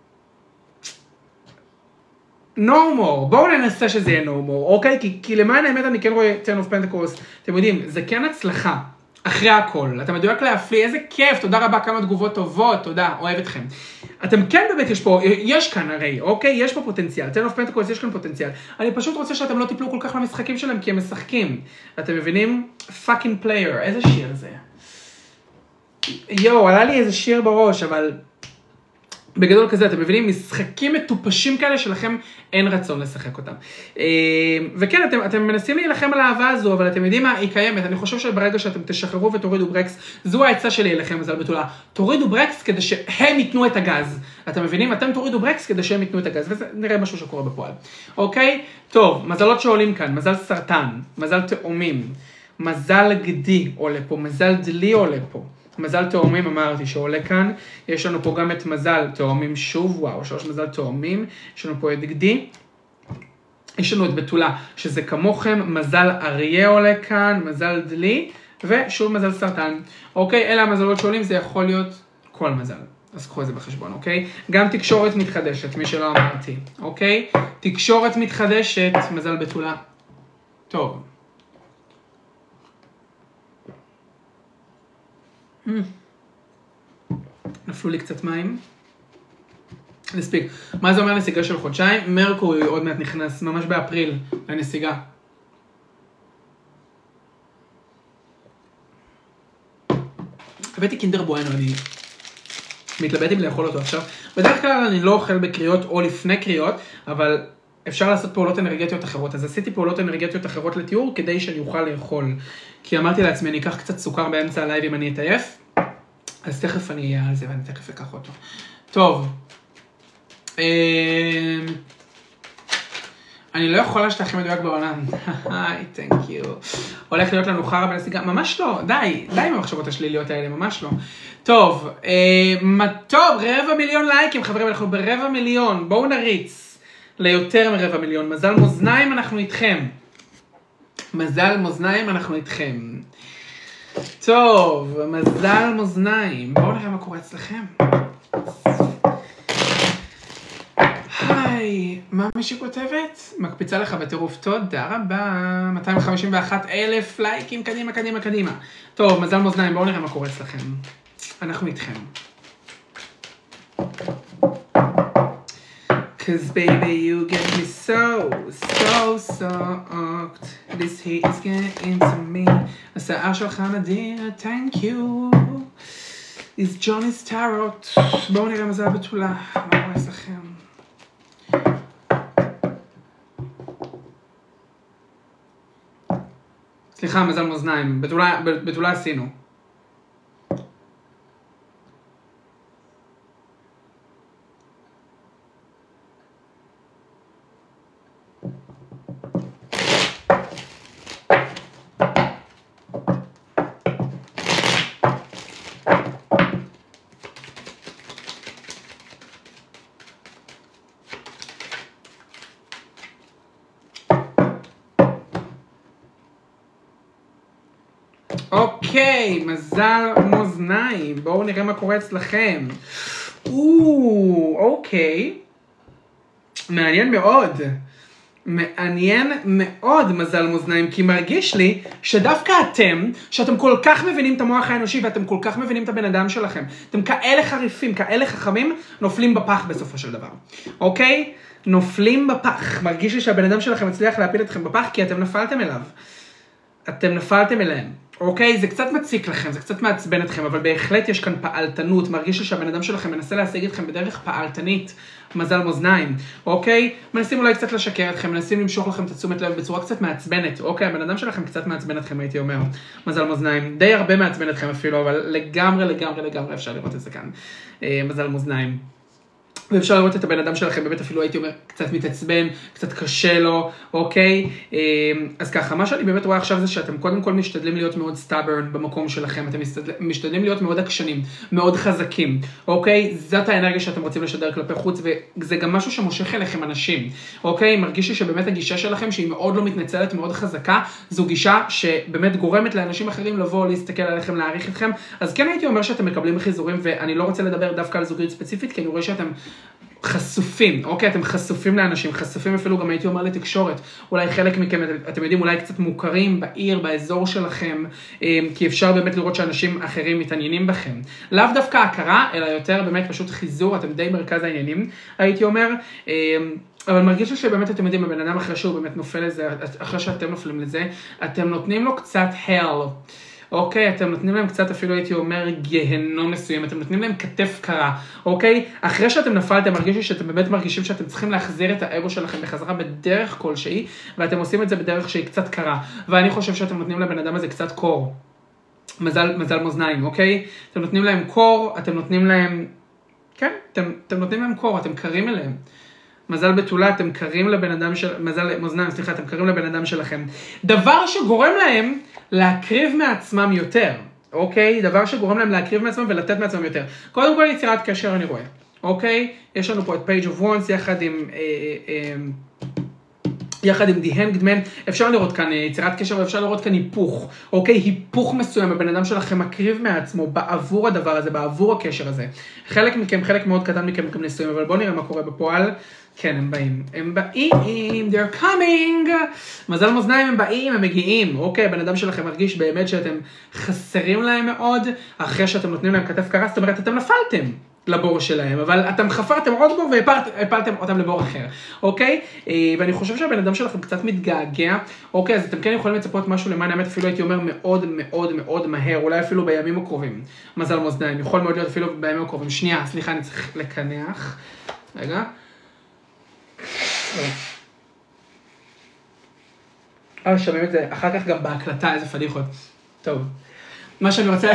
S1: No more. בואו ננסה שזה יהיה no more, אוקיי? כי למען האמת אני כן רואה Ten of Pentacles, אתם יודעים, זה כן הצלחה. אחרי הכל, אתה מדויק להפליא, איזה כיף, תודה רבה, כמה תגובות טובות, תודה, אוהב אתכם. אתם כן באמת יש כאן הרי, אוקיי? יש פה פוטנציאל, Ten of Pentacles יש כאן פוטנציאל. אני פשוט רוצה שאתם לא תיפלו כל כך למשחקים שלהם, כי הם משחקים. אתם מבינים? Fucking player, איזה שיר זה? יו, עלה לי איזה שיר בראש, אבל בגדול כזה, אתם מבינים? משחקים מטופשים כאלה שלכם אין רצון לשחק אותם. וכן, אתם מנסים להילחם על האהבה הזו, אבל אתם יודעים מה? היא קיימת. אני חושב שברגע שאתם תשחררו ותורידו ברקס, זו העצה שלי אליכם, מזל בתולה. תורידו ברקס כדי שהם ייתנו את הגז. אתם מבינים? אתם תורידו ברקס כדי שהם ייתנו את הגז, וזה נראה משהו שקורה בפועל. אוקיי? טוב, מזלות שעולים כאן. מזל סרטן, מזל תאומים, מזל גדי עולה פה, מזל דלי עולה פה. מזל תאומים אמרתי שעולה כאן, יש לנו פה גם את מזל תאומים שוב, וואו, 3 מזל תאומים, יש לנו פה את גדי, יש לנו את בתולה, שזה כמוכם, מזל אריה עולה כאן, מזל דלי, ושוב מזל סרטן. אוקיי, אלה המזלות שעולים, זה יכול להיות כל מזל, אז קחו את זה בחשבון, אוקיי? גם תקשורת מתחדשת, מי שלא אמרתי, אוקיי? תקשורת מתחדשת, מזל בתולה. טוב. נפלו לי קצת מים. נספיק. מה זה אומר נסיגה של חודשיים? מרקורי עוד מעט נכנס, ממש באפריל, לנסיגה. הבאתי קינדר בואנו, אני מתלבט אם לאכול אותו עכשיו. בדרך כלל אני לא אוכל בקריאות או לפני קריאות, אבל אפשר לעשות פעולות אנרגטיות אחרות. אז עשיתי פעולות אנרגטיות אחרות לתיאור כדי שאני אוכל לאכול. כי אמרתי לעצמי, אני אקח קצת סוכר באמצע הלייב אם אני אתעייף. אז תכף אני אהיה על זה ואני תכף אקח אותו. טוב. אני לא יכולה שאתה הכי מדויק בעולם. היי, thank you. הולך להיות לנו חרא בנסיגה. ממש לא, די עם המחשבות השליליות האלה, ממש לא. טוב, טוב, 250,000 לייקים, חברים, אנחנו ב250,000. בואו נריץ ליותר מ250,000. מזל מאזניים, אנחנו איתכם. מזל מאזניים, אנחנו איתכם. טוב, מזל מאזניים. בואו נראה מה קורה אצלכם. היי, מה מישהי כותבת? מקפיצה לך בטירוף, תודה רבה. 251,000 לייקים, קדימה, קדימה, קדימה. טוב, מזל מאזניים, בואו נראה מה קורה אצלכם. אנחנו איתכם. Cause baby you get me so soaked. This heat is getting to me. השיער שלך נדיר, thank you. Is Johnny's tarot. בואו נראה מזל בתולה. מה קורה אצלכם? סליחה, מזל מאזניים. בתולה עשינו. אוקיי, מזל מאזניים. בואו נראה מה קורה אצלכם. אוקיי. מעניין מאוד. מעניין מאוד מזל מאזניים, כי מרגיש לי שדווקא שאתם כל כך מבינים את המוח האנושי, ואתם כל כך מבינים את הבן אדם שלכם, אתם כאלה חריפים, כאלה חכמים, נופלים בפח בסופו של דבר. אוקיי? נופלים בפח. מרגיש לי שהבן אדם שלכם מצליח להפיל אתכם בפח, כי אתם נפלתם אליו. אתם נפלתם אליהם. אוקיי, זה קצת מציק לכם, זה קצת מעצבן אתכם, אבל בהחלט יש כאן פעלתנות, מרגיש לי שהבן אדם שלכם מנסה להשיג אתכם בדרך פעלתנית, מזל מאזניים, אוקיי? מנסים אולי קצת לשקר אתכם, מנסים למשוך לכם את תשומת לב בצורה קצת מעצבנת, אוקיי? הבן אדם שלכם קצת מעצבן אתכם, הייתי אומר, מזל מאזניים, די הרבה מעצבן אתכם אפילו, אבל לגמרי אפשר לראות את זה כאן, מזל מאזניים. ואפשר לראות את הבן אדם שלכם, באמת אפילו הייתי אומר, קצת מתעצבן, קצת קשה לו, אוקיי? אז ככה, מה שאני באמת רואה עכשיו זה שאתם קודם כל משתדלים להיות מאוד stubborn במקום שלכם, אתם משתדלים להיות מאוד עקשנים, מאוד חזקים, אוקיי? זאת האנרגיה שאתם רוצים לשדר כלפי חוץ, וזה גם משהו שמושך אליכם אנשים, אוקיי? מרגיש לי שבאמת הגישה שלכם, שהיא מאוד לא מתנצלת, מאוד חזקה, זו גישה שבאמת גורמת לאנשים אחרים לבוא, להסתכל עליכם, להעריך אתכם. אז כן הייתי אומר שאתם מקבלים חיזורים, ואני לא רוצה לדבר דווקא על זוגיות ספציפית, כי אני רואה שאתם חשופים, אוקיי? אתם חשופים לאנשים, חשופים אפילו גם הייתי אומר לתקשורת, אולי חלק מכם, אתם יודעים, אולי קצת מוכרים בעיר, באזור שלכם, כי אפשר באמת לראות שאנשים אחרים מתעניינים בכם. לאו דווקא הכרה, אלא יותר באמת פשוט חיזור, אתם די מרכז העניינים, הייתי אומר, אבל מרגיש לי שבאמת אתם יודעים, הבן אדם אחרי שהוא באמת נופל לזה, אחרי שאתם נופלים לזה, אתם נותנים לו קצת hell. אוקיי, אתם נותנים להם קצת, אפילו הייתי אומר, גהנום מסוים, אתם נותנים להם כתף קרה, אוקיי? אחרי שאתם נפלתם, מרגיש לי שאתם באמת מרגישים שאתם צריכים להחזיר את האגו שלכם בחזרה בדרך כלשהי, ואתם עושים את זה בדרך שהיא קצת קרה, ואני חושב שאתם נותנים לבן אדם הזה קצת קור. מזל מאזניים, אוקיי? אתם נותנים להם קור, אתם נותנים להם, כן, אתם נותנים להם קור, אתם קרים אליהם. מזל בתולה, אתם קרים לבן אדם מזל מאזניים, סליחה, אתם קרים לבן אדם שלכם. דבר שגורם להם להקריב מעצמם יותר, אוקיי? דבר שגורם להם להקריב מעצמם ולתת מעצמם יותר. קודם כל יצירת קשר אני רואה, אוקיי? יש לנו פה את Page of Wands יחד עם The Hanged Man, אפשר לראות כאן יצירת קשר ואפשר לראות כאן היפוך, אוקיי? היפוך מסוים, הבן אדם שלכם מקריב מעצמו בעבור הדבר הזה, בעבור הקשר הזה. חלק מכם, חלק מאוד קטן מכם גם ניסויים, אבל בואו נראה מה קורה בפועל. כן, הם באים, they're coming. מזל מאזניים, הם באים, הם מגיעים. אוקיי, הבן אדם שלכם מרגיש באמת שאתם חסרים להם מאוד, אחרי שאתם נותנים להם כתף קרה, זאת אומרת, אתם נפלתם לבור שלהם, אבל אתם חפרתם עוד בור והפלתם אותם לבור אחר, אוקיי? ואני חושב שהבן אדם שלכם קצת מתגעגע, אוקיי? אז אתם כן יכולים לצפות משהו למען האמת, אפילו הייתי אומר מאוד מאוד מאוד מהר, אולי אפילו בימים הקרובים. מזל מאזניים, יכול מאוד להיות אפילו בימים הקרובים. שנייה, סליחה, אני צריך לקנח. רגע. שומעים את זה אחר כך גם בהקלטה, איזה פדיחות. טוב. מה שאני רוצה,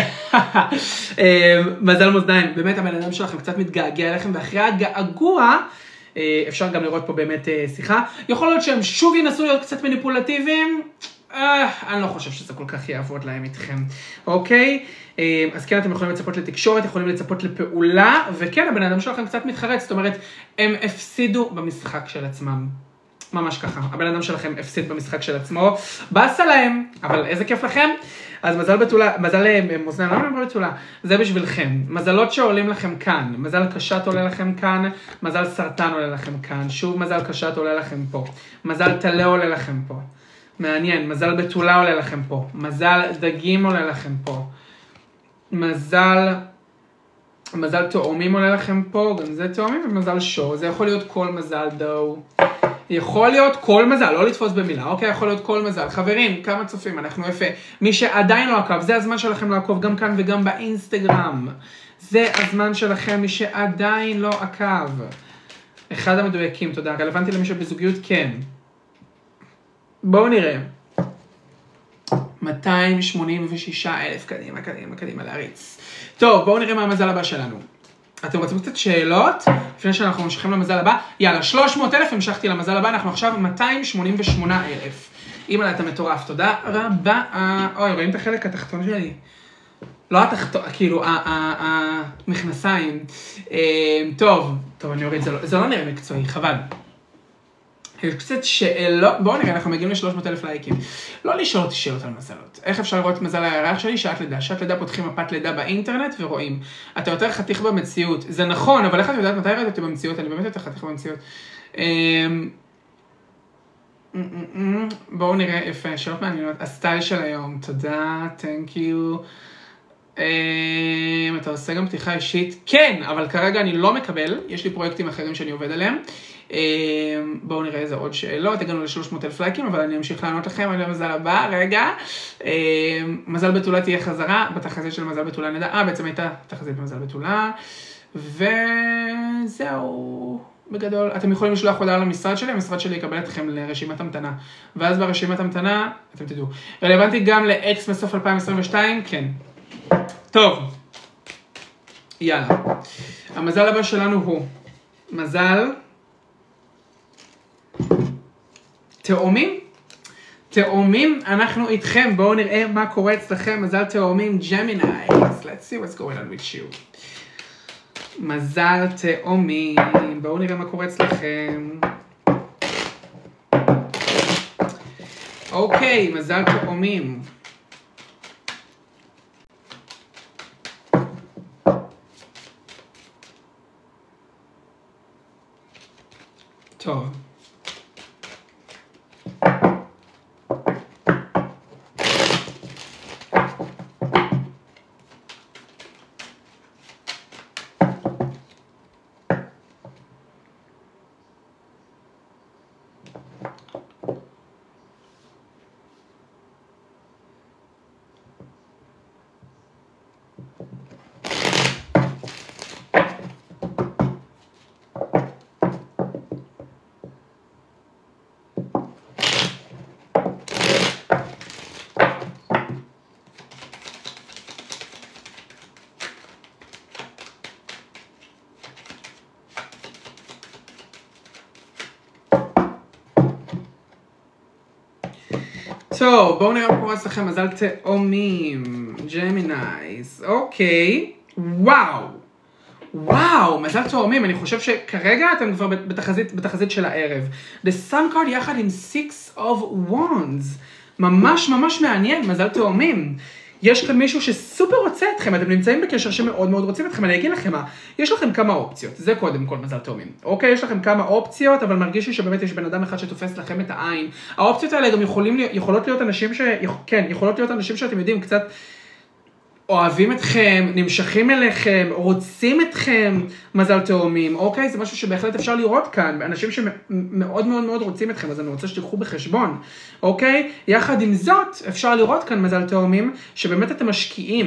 S1: מזל מאזניים, באמת הבן אדם שלכם קצת מתגעגע אליכם, ואחרי הגעגוע, אפשר גם לראות פה באמת שיחה, יכול להיות שהם שוב ינסו להיות קצת מניפולטיביים, אני לא חושב שזה כל כך יעבוד להם איתכם, אוקיי? אז כן, אתם יכולים לצפות לתקשורת, יכולים לצפות לפעולה, וכן, הבן אדם שלכם קצת מתחרץ, זאת אומרת, הם הפסידו במשחק של עצמם. ממש ככה, הבן אדם שלכם הפסיד במשחק של עצמו, באסה להם, אבל איזה כיף לכם. אז מזל בתולה, מזל מאזניים, למה בתולה? זה בשבילכם. מזלות שעולים לכם כאן, מזל קשת עולה לכם כאן, מזל סרטן עולה לכם כאן, שוב מזל קשת עולה לכם פה, מזל תלה עולה לכם פה. מעניין, מזל בתולה עולה לכם פה, מזל דגים עולה לכם פה, מזל תאומים עולה לכם פה, גם זה תאומים ומזל שור, זה יכול להיות כל מזל דו, יכול להיות כל מזל, לא לתפוס במילה, אוקיי, יכול להיות כל מזל. חברים, כמה צופים, אנחנו יפה, מי שעדיין לא עקב, זה הזמן שלכם לעקוב גם כאן וגם באינסטגרם, זה הזמן שלכם, מי שעדיין לא עקב. אחד המדויקים, תודה, רלוונטי למי שבזוגיות, כן. בואו נראה. 286,000, קדימה להריץ. טוב, בואו נראה מה המזל הבא שלנו. אתם רוצים קצת שאלות? לפני שאנחנו ממשיכים למזל הבא. יאללה, 300,000 המשכתי למזל הבא, אנחנו עכשיו 288,000. אימא'לה, אתה מטורף, תודה רבה. אוי, רואים את החלק התחתון שלי? לא התחתון, כאילו, המכנסיים. טוב, אני אוריד, זה לא נראה מקצועי, חבל. יש קצת שאלות, בואו נראה, אנחנו מגיעים ל-300,000 לייקים. לא לשאול אותי שאלות על מזלות. איך אפשר לראות מזל הירח שלי? שעת לידה. שעת לידה פותחים מפת לידה באינטרנט ורואים. אתה יותר חתיך במציאות. זה נכון, אבל איך את יודעת מתי ראית אותי במציאות? אני באמת יותר חתיך במציאות. בואו נראה, יפה, שאלות מעניינות. הסטייל של היום, תודה, thank you. אתה עושה גם פתיחה אישית? כן, אבל כרגע אני לא מקבל. יש לי פרויקטים אחרים שאני עובד עליהם. בואו נראה איזה עוד שאלות, הגענו ל-300,000 לייקים, אבל אני אמשיך לענות לכם על המזל הבא, רגע. מזל בתולה תהיה חזרה, בתחזית של מזל בתולה נדע, בעצם הייתה תחזית במזל בתולה, וזהו, בגדול, אתם יכולים לשלוח הודעה למשרד שלי, המשרד שלי יקבל אתכם לרשימת המתנה, ואז ברשימת המתנה, אתם תדעו, רלוונטי גם לאקס מסוף 2022, כן. טוב, יאללה, המזל הבא שלנו הוא מזל תאומים? תאומים, אנחנו איתכם, בואו נראה מה קורה אצלכם, מזל תאומים, Gemini, let's see what's going on with you. מזל תאומים, בואו נראה מה קורה אצלכם. אוקיי, מזל תאומים. טוב. טוב, בואו נראה מה קורה אצלכם, מזל תאומים, ג'מינייז, אוקיי, וואו, מזל תאומים, אני חושב שכרגע אתם כבר בתחזית של הערב. The Sun card יחד עם 6 of Wands, ממש מעניין, מזל תאומים. יש כאן מישהו שסופר רוצה אתכם, אתם נמצאים בקשר שמאוד מאוד רוצים אתכם, אני אגיד לכם מה, יש לכם כמה אופציות, זה קודם כל מזל תאומים, אוקיי, יש לכם כמה אופציות, אבל מרגיש לי שבאמת יש בן אדם אחד שתופס לכם את העין, האופציות האלה גם יכולות להיות אנשים יכולות להיות אנשים שאתם יודעים, קצת אוהבים אתכם, נמשכים אליכם, רוצים אתכם, מזל תאומים, אוקיי? זה משהו שבהחלט אפשר לראות כאן, אנשים שמאוד מאוד מאוד רוצים אתכם, אז אני רוצה שתיקחו בחשבון, אוקיי? יחד עם זאת, אפשר לראות כאן מזל תאומים, שבאמת אתם משקיעים,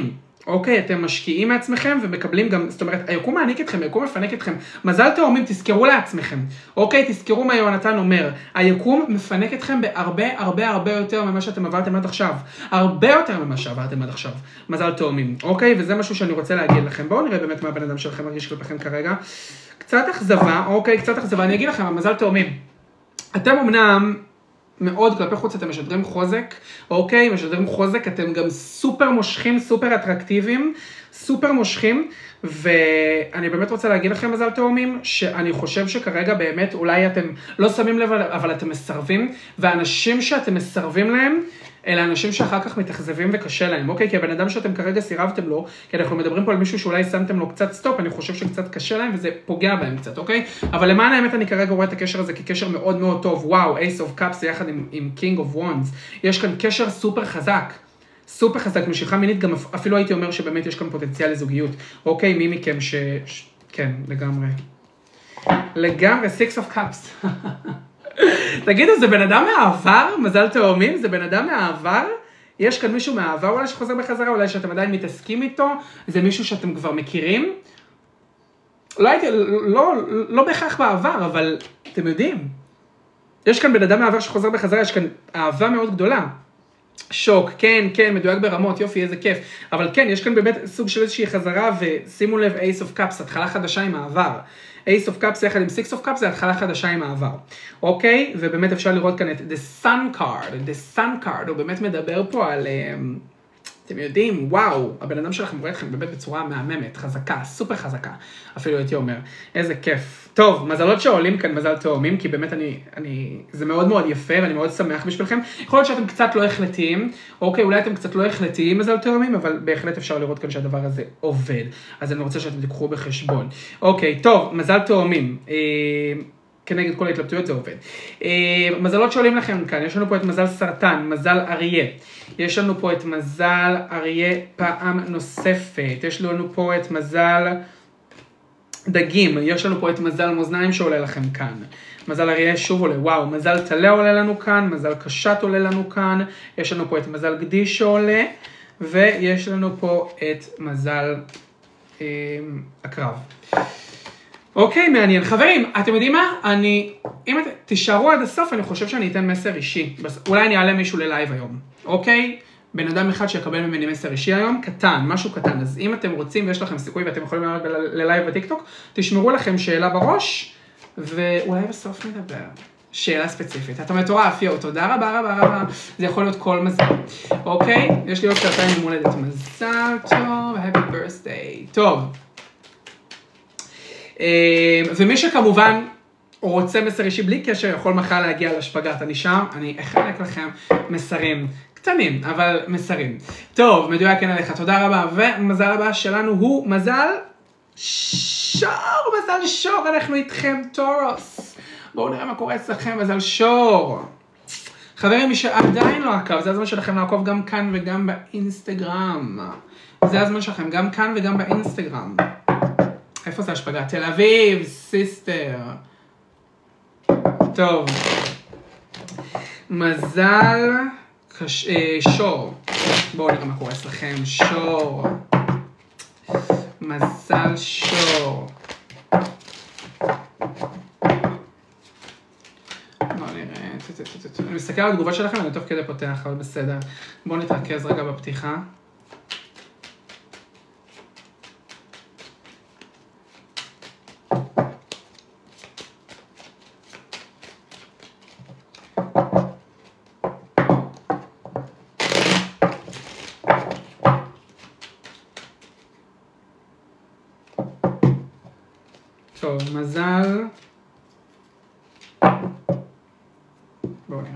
S1: אוקיי, אתם משקיעים מעצמכם ומקבלים גם, זאת אומרת, היקום מעניק אתכם, היקום מפנק אתכם. מזל תאומים, תזכרו לעצמכם. אוקיי, תזכרו מה יונתן אומר. היקום מפנק אתכם בהרבה, הרבה, הרבה יותר ממה שאתם עברתם עד עכשיו. הרבה יותר ממה שעברתם עד עכשיו. מזל תאומים. אוקיי, וזה משהו שאני רוצה להגיד לכם. בואו נראה באמת מה הבן אדם שלכם מרגיש כלפיכם כרגע. קצת אכזבה, אוקיי, קצת אכזבה. אני אגיד לכם, המזל תאומים. אתם אמנם מאוד כלפי חוץ, אתם משדרים חוזק, אוקיי? משדרים חוזק, אתם גם סופר מושכים, סופר אטרקטיביים, סופר מושכים, ואני באמת רוצה להגיד לכם מזל תאומים, שאני חושב שכרגע באמת אולי אתם לא שמים לב, אבל אתם מסרבים, והאנשים שאתם מסרבים להם, אלה אנשים שאחר כך מתאכזבים וקשה להם, אוקיי? כי הבן אדם שאתם כרגע סירבתם לו, כי אנחנו מדברים פה על מישהו שאולי שמתם לו קצת סטופ, אני חושב שקצת קשה להם וזה פוגע בהם קצת, אוקיי? אבל למען האמת אני כרגע רואה את הקשר הזה כקשר מאוד מאוד טוב, וואו, Ace of Cups יחד עם King of Wands, יש כאן קשר סופר חזק, סופר חזק, משיכה מינית, גם אפילו הייתי אומר שבאמת יש כאן פוטנציאל לזוגיות, אוקיי? מי מכם כן, לגמרי. לגמרי, Six of Cups. תגידו, זה בן אדם מהעבר? מזל תאומים? זה בן אדם מהעבר? יש כאן מישהו מהעבר אולי שחוזר בחזרה? אולי שאתם עדיין מתעסקים איתו? זה מישהו שאתם כבר מכירים? לא בהכרח בעבר, אבל אתם יודעים. יש כאן בן אדם מהעבר שחוזר בחזרה, יש כאן אהבה מאוד גדולה. שוק, כן, כן, מדויק ברמות, יופי, איזה כיף. אבל כן, יש כאן באמת סוג של איזושהי חזרה, ושימו לב, Ace of Cups, התחלה חדשה עם העבר. Ace of Cups יחד עם Six of Cups זה התחלה חדשה עם העבר. אוקיי? ובאמת אפשר לראות כאן את The Sun Card. The Sun Card, הוא באמת מדבר פה על... אתם יודעים, וואו, הבן אדם שלכם רואה אתכם באמת בצורה מהממת, חזקה, סופר חזקה, אפילו הייתי אומר, איזה כיף. טוב, מזלות שעולים כאן מזל תאומים, כי באמת זה מאוד מאוד יפה, ואני מאוד שמח בשבילכם. יכול להיות שאתם קצת לא החלטיים, אוקיי, אולי אתם קצת לא החלטיים מזל תאומים, אבל בהחלט אפשר לראות כאן שהדבר הזה עובד. אז אני רוצה שאתם תיקחו בחשבון. אוקיי, טוב, מזל תאומים. כנגד כל ההתלבטויות זה עובד. מזלות שעולים לכם כאן, יש לנו פה את מזל סרטן, מזל אריה. יש לנו פה את מזל אריה פעם נוספת. יש לנו פה את מזל דגים. יש לנו פה את מזל מאזניים שעולה לכם כאן. מזל אריה שוב עולה, וואו. מזל טלה עולה לנו כאן, מזל קשת עולה לנו כאן. יש לנו פה את מזל גדיש שעולה. ויש לנו פה את מזל הקרב. אוקיי, מעניין. חברים, אתם יודעים מה? אם תישארו עד הסוף, אני חושב שאני אתן מסר אישי. אולי אני אעלה מישהו ללייב היום. אוקיי? בן אדם אחד שיקבל ממני מסר אישי היום, קטן, משהו קטן. אז אם אתם רוצים ויש לכם סיכוי ואתם יכולים לעלות ללייב בטיקטוק, תשמרו לכם שאלה בראש, ואולי בסוף נדבר. שאלה ספציפית. אתה מטורף, יו, תודה רבה רבה רבה. זה יכול להיות כל מזל. אוקיי? יש לי עוד שעתיים עם הולדת. מזל טוב, happy birthday. טוב. ומי שכמובן רוצה מסר אישי בלי קשר, יכול מחר להגיע לשפגת. אני שם, אני אחלק לכם מסרים קטנים, אבל מסרים. טוב, מדויק כן עליך, תודה רבה. ומזל הבא שלנו הוא מזל שור, מזל שור, אנחנו איתכם טורוס. בואו נראה מה קורה אצלכם, מזל שור. חברים, מי שעדיין לא עקב, זה הזמן שלכם לעקוב גם כאן וגם באינסטגרם. זה הזמן שלכם גם כאן וגם באינסטגרם. איפה זה השפגה? תל אביב, סיסטר. טוב. מזל שור. בואו נראה מה קורה אצלכם. שור. מזל שור. בואו נראה. אני מסתכל על התגובה שלכם, אני תוך כדי פותח, אבל בסדר. בואו נתרכז רגע בפתיחה. טוב, מזל. בואו נראה.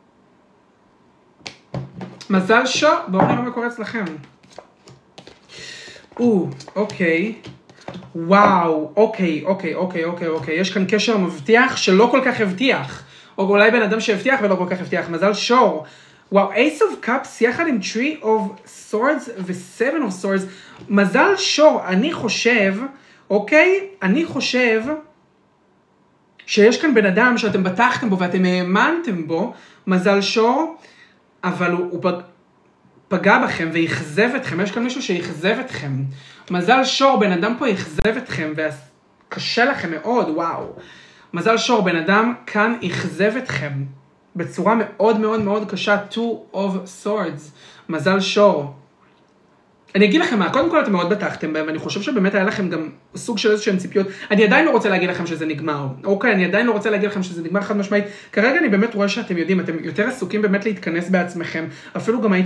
S1: מזל שור, בואו נראה מה קורה אצלכם. אוקיי. וואו, אוקיי. יש כאן קשר מבטיח שלא כל כך הבטיח. או אולי בן אדם שהבטיח ולא כל כך הבטיח. מזל שור. וואו, Ace of Cups יחד עם Tree of Swords ו-7 of Swords. מזל שור, אני חושב, אני חושב שיש כאן בן אדם שאתם בטחתם בו ואתם האמנתם בו, מזל שור, אבל הוא פגע בכם והכזב אתכם. יש כאן מישהו שהכזב אתכם. מזל שור, בן אדם פה הכזב אתכם וקשה לכם מאוד, וואו. מזל שור, בן אדם כאן הכזב אתכם בצורה מאוד מאוד מאוד קשה. 2 of Swords. מזל שור. אני אגיד לכם מה, קודם כל אתם מאוד בטחתם בהם, ואני חושב שבאמת היה לכם גם סוג של איזושהי ציפיות. אני עדיין לא רוצה להגיד לכם שזה נגמר. אני עדיין לא רוצה להגיד לכם שזה נגמר חד משמעית. כרגע אני באמת רואה שאתם יודעים, אתם יותר עסוקים באמת להתכנס בעצמכם. אפילו גם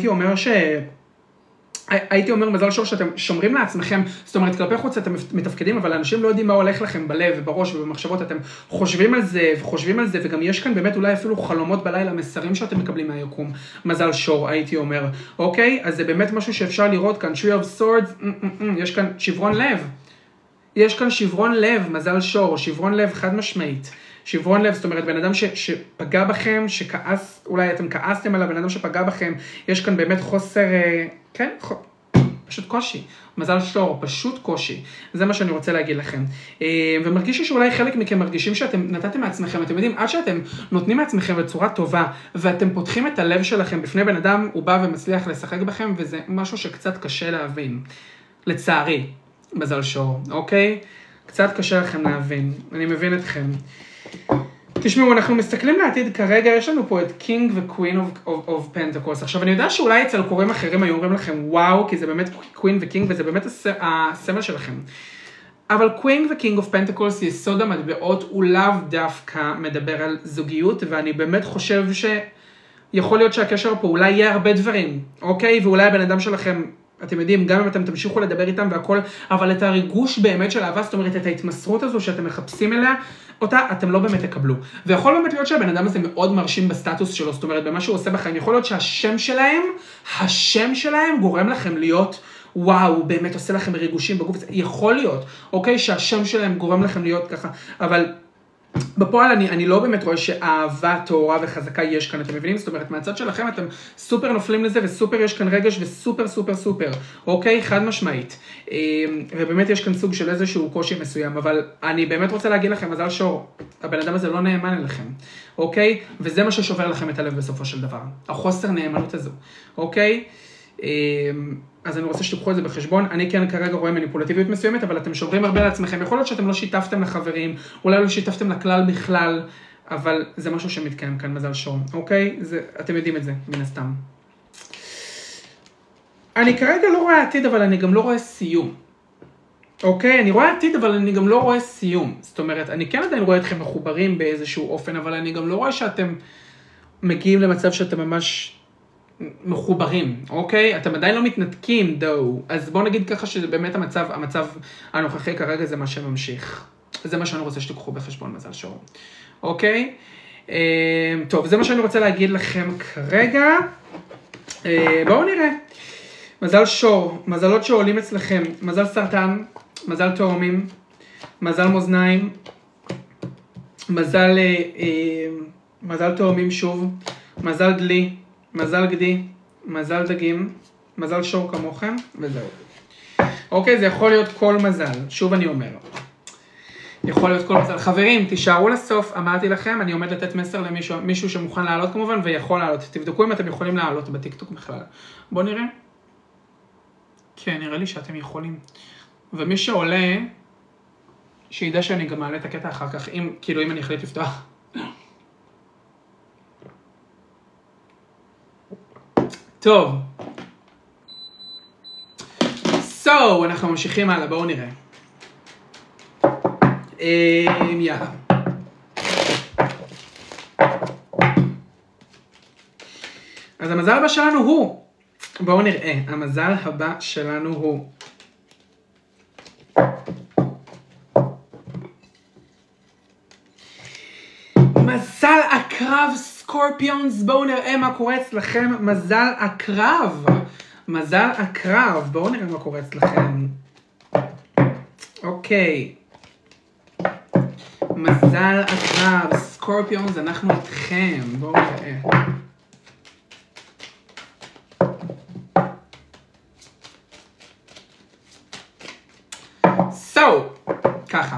S1: הייתי אומר מזל שור שאתם שומרים לעצמכם, זאת אומרת כלפי חוץ אתם מתפקדים, אבל אנשים לא יודעים מה הולך לכם בלב ובראש ובמחשבות, אתם חושבים על זה וגם יש כאן באמת אולי אפילו חלומות בלילה, מסרים שאתם מקבלים מהיקום, מזל שור הייתי אומר, אוקיי? אז זה באמת משהו שאפשר לראות כאן, Tree of Swords, יש כאן שברון לב, יש כאן שברון לב, מזל שור, שברון לב חד משמעית, שברון לב, זאת אומרת, בן אדם שפגע בכם, שכעס, אולי אתם כעסתם עליו, בן אדם שפגע בכם, יש כאן באמת חוסר, כן, פשוט קושי. מזל שור, פשוט קושי. זה מה שאני רוצה להגיד לכם. ומרגיש לי שאולי חלק מכם מרגישים שאתם נתתם מעצמכם, אתם יודעים, עד שאתם נותנים מעצמכם בצורה טובה, ואתם פותחים את הלב שלכם בפני בן אדם, הוא בא ומצליח לשחק בכם, וזה משהו שקצת קשה להבין. לצערי, מזל שור, אוקיי? קצת קשה לכם להבין. אני מבין אתכם. תשמעו, אנחנו מסתכלים לעתיד כרגע, יש לנו פה את King ו-Queen of Pentacles. עכשיו, אני יודע שאולי אצל קוראים אחרים היו אומרים לכם, וואו, כי זה באמת Queen ו-King, וזה באמת הסמל שלכם. אבל Queen ו-King of Pentacles, יסוד המטבעות, הוא לאו דווקא מדבר על זוגיות, ואני באמת חושב שיכול להיות שהקשר פה אולי יהיה הרבה דברים, אוקיי? ואולי הבן אדם שלכם, אתם יודעים, גם אם אתם תמשיכו לדבר איתם והכל, אבל את הריגוש באמת של אהבה, זאת אומרת, את ההתמסרות הזו שאתם מחפשים אליה, אותה אתם לא באמת תקבלו. ויכול באמת להיות שהבן אדם הזה מאוד מרשים בסטטוס שלו, זאת אומרת, במה שהוא עושה בחיים, יכול להיות שהשם שלהם גורם לכם להיות, וואו, הוא באמת עושה לכם ריגושים בגוף, יכול להיות, אוקיי, שהשם שלהם גורם לכם להיות ככה, אבל בפועל אני לא באמת רואה שאהבה טהורה וחזקה יש כאן, אתם מבינים? זאת אומרת, מהצד שלכם אתם סופר נופלים לזה, וסופר יש כאן רגש, וסופר סופר סופר, אוקיי? חד משמעית. ובאמת יש כאן סוג של איזשהו קושי מסוים, אבל אני באמת רוצה להגיד לכם, מזל שור, הבן אדם הזה לא נאמן אליכם, אוקיי? וזה מה ששובר לכם את הלב בסופו של דבר, החוסר נאמנות הזו, אוקיי? אז אני רוצה שתיקחו את זה בחשבון, אני כן כרגע רואה מניפולטיביות מסוימת, אבל אתם שוברים הרבה לעצמכם, יכול להיות שאתם לא שיתפתם לחברים, אולי לא שיתפתם לכלל בכלל, אבל זה משהו שמתקיים כאן, מזל שור, אוקיי? אתם יודעים את זה, מן הסתם. אני כרגע לא רואה עתיד, אבל אני גם לא רואה סיום. אוקיי? אני רואה עתיד, אבל אני גם לא רואה סיום. זאת אומרת, אני כן עדיין רואה אתכם מחוברים באיזשהו אופן, אבל אני גם לא רואה שאתם מגיעים למצב שאתם ממש מחוברים, אוקיי? אתם עדיין לא מתנתקים, דו. אז בואו נגיד ככה שזה באמת המצב הנוכחי כרגע זה מה שממשיך. זה מה שאני רוצה שתיקחו בחשבון, מזל שור. אוקיי? טוב, זה מה שאני רוצה להגיד לכם כרגע. בואו נראה. מזל שור, מזלות שעולים אצלכם, מזל סרטן, מזל תאומים, מזל מאזניים, מזל תאומים שוב, מזל דלי, מזל גדי, מזל דגים, מזל שור כמוכם, וזהו. אוקיי, זה יכול להיות כל מזל, שוב אני אומר. יכול להיות כל מזל. חברים, תישארו לסוף, אמרתי לכם, אני עומד לתת מסר למישהו שמוכן לעלות כמובן, ויכול לעלות. תבדקו אם אתם יכולים לעלות בטיקטוק בכלל. בואו נראה. כן, נראה לי שאתם יכולים. ומי שעולה, שידע שאני גם מעלה את הקטע אחר כך, אם אני אחליט לפתוח. טוב. אנחנו ממשיכים הלאה, בואו נראה. יאללה. אז המזל הבא שלנו הוא, בואו נראה, המזל הבא שלנו הוא. מזל הקרב סקורפיונס, בואו נראה מה קורה אצלכם, מזל הקרב. מזל הקרב, בואו נראה מה קורה אצלכם. אוקיי. מזל הקרב, סקורפיונס, אנחנו איתכם. בואו נראה. ככה.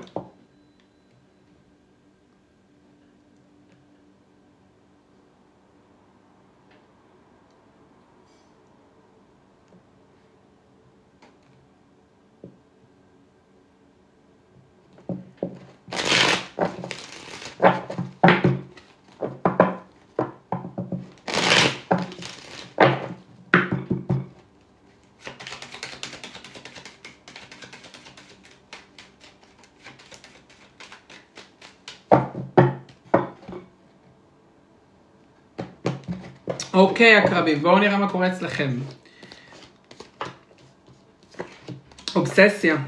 S1: אוקיי, הקרבים, בואו נראה מה קורה אצלכם. אובססיה.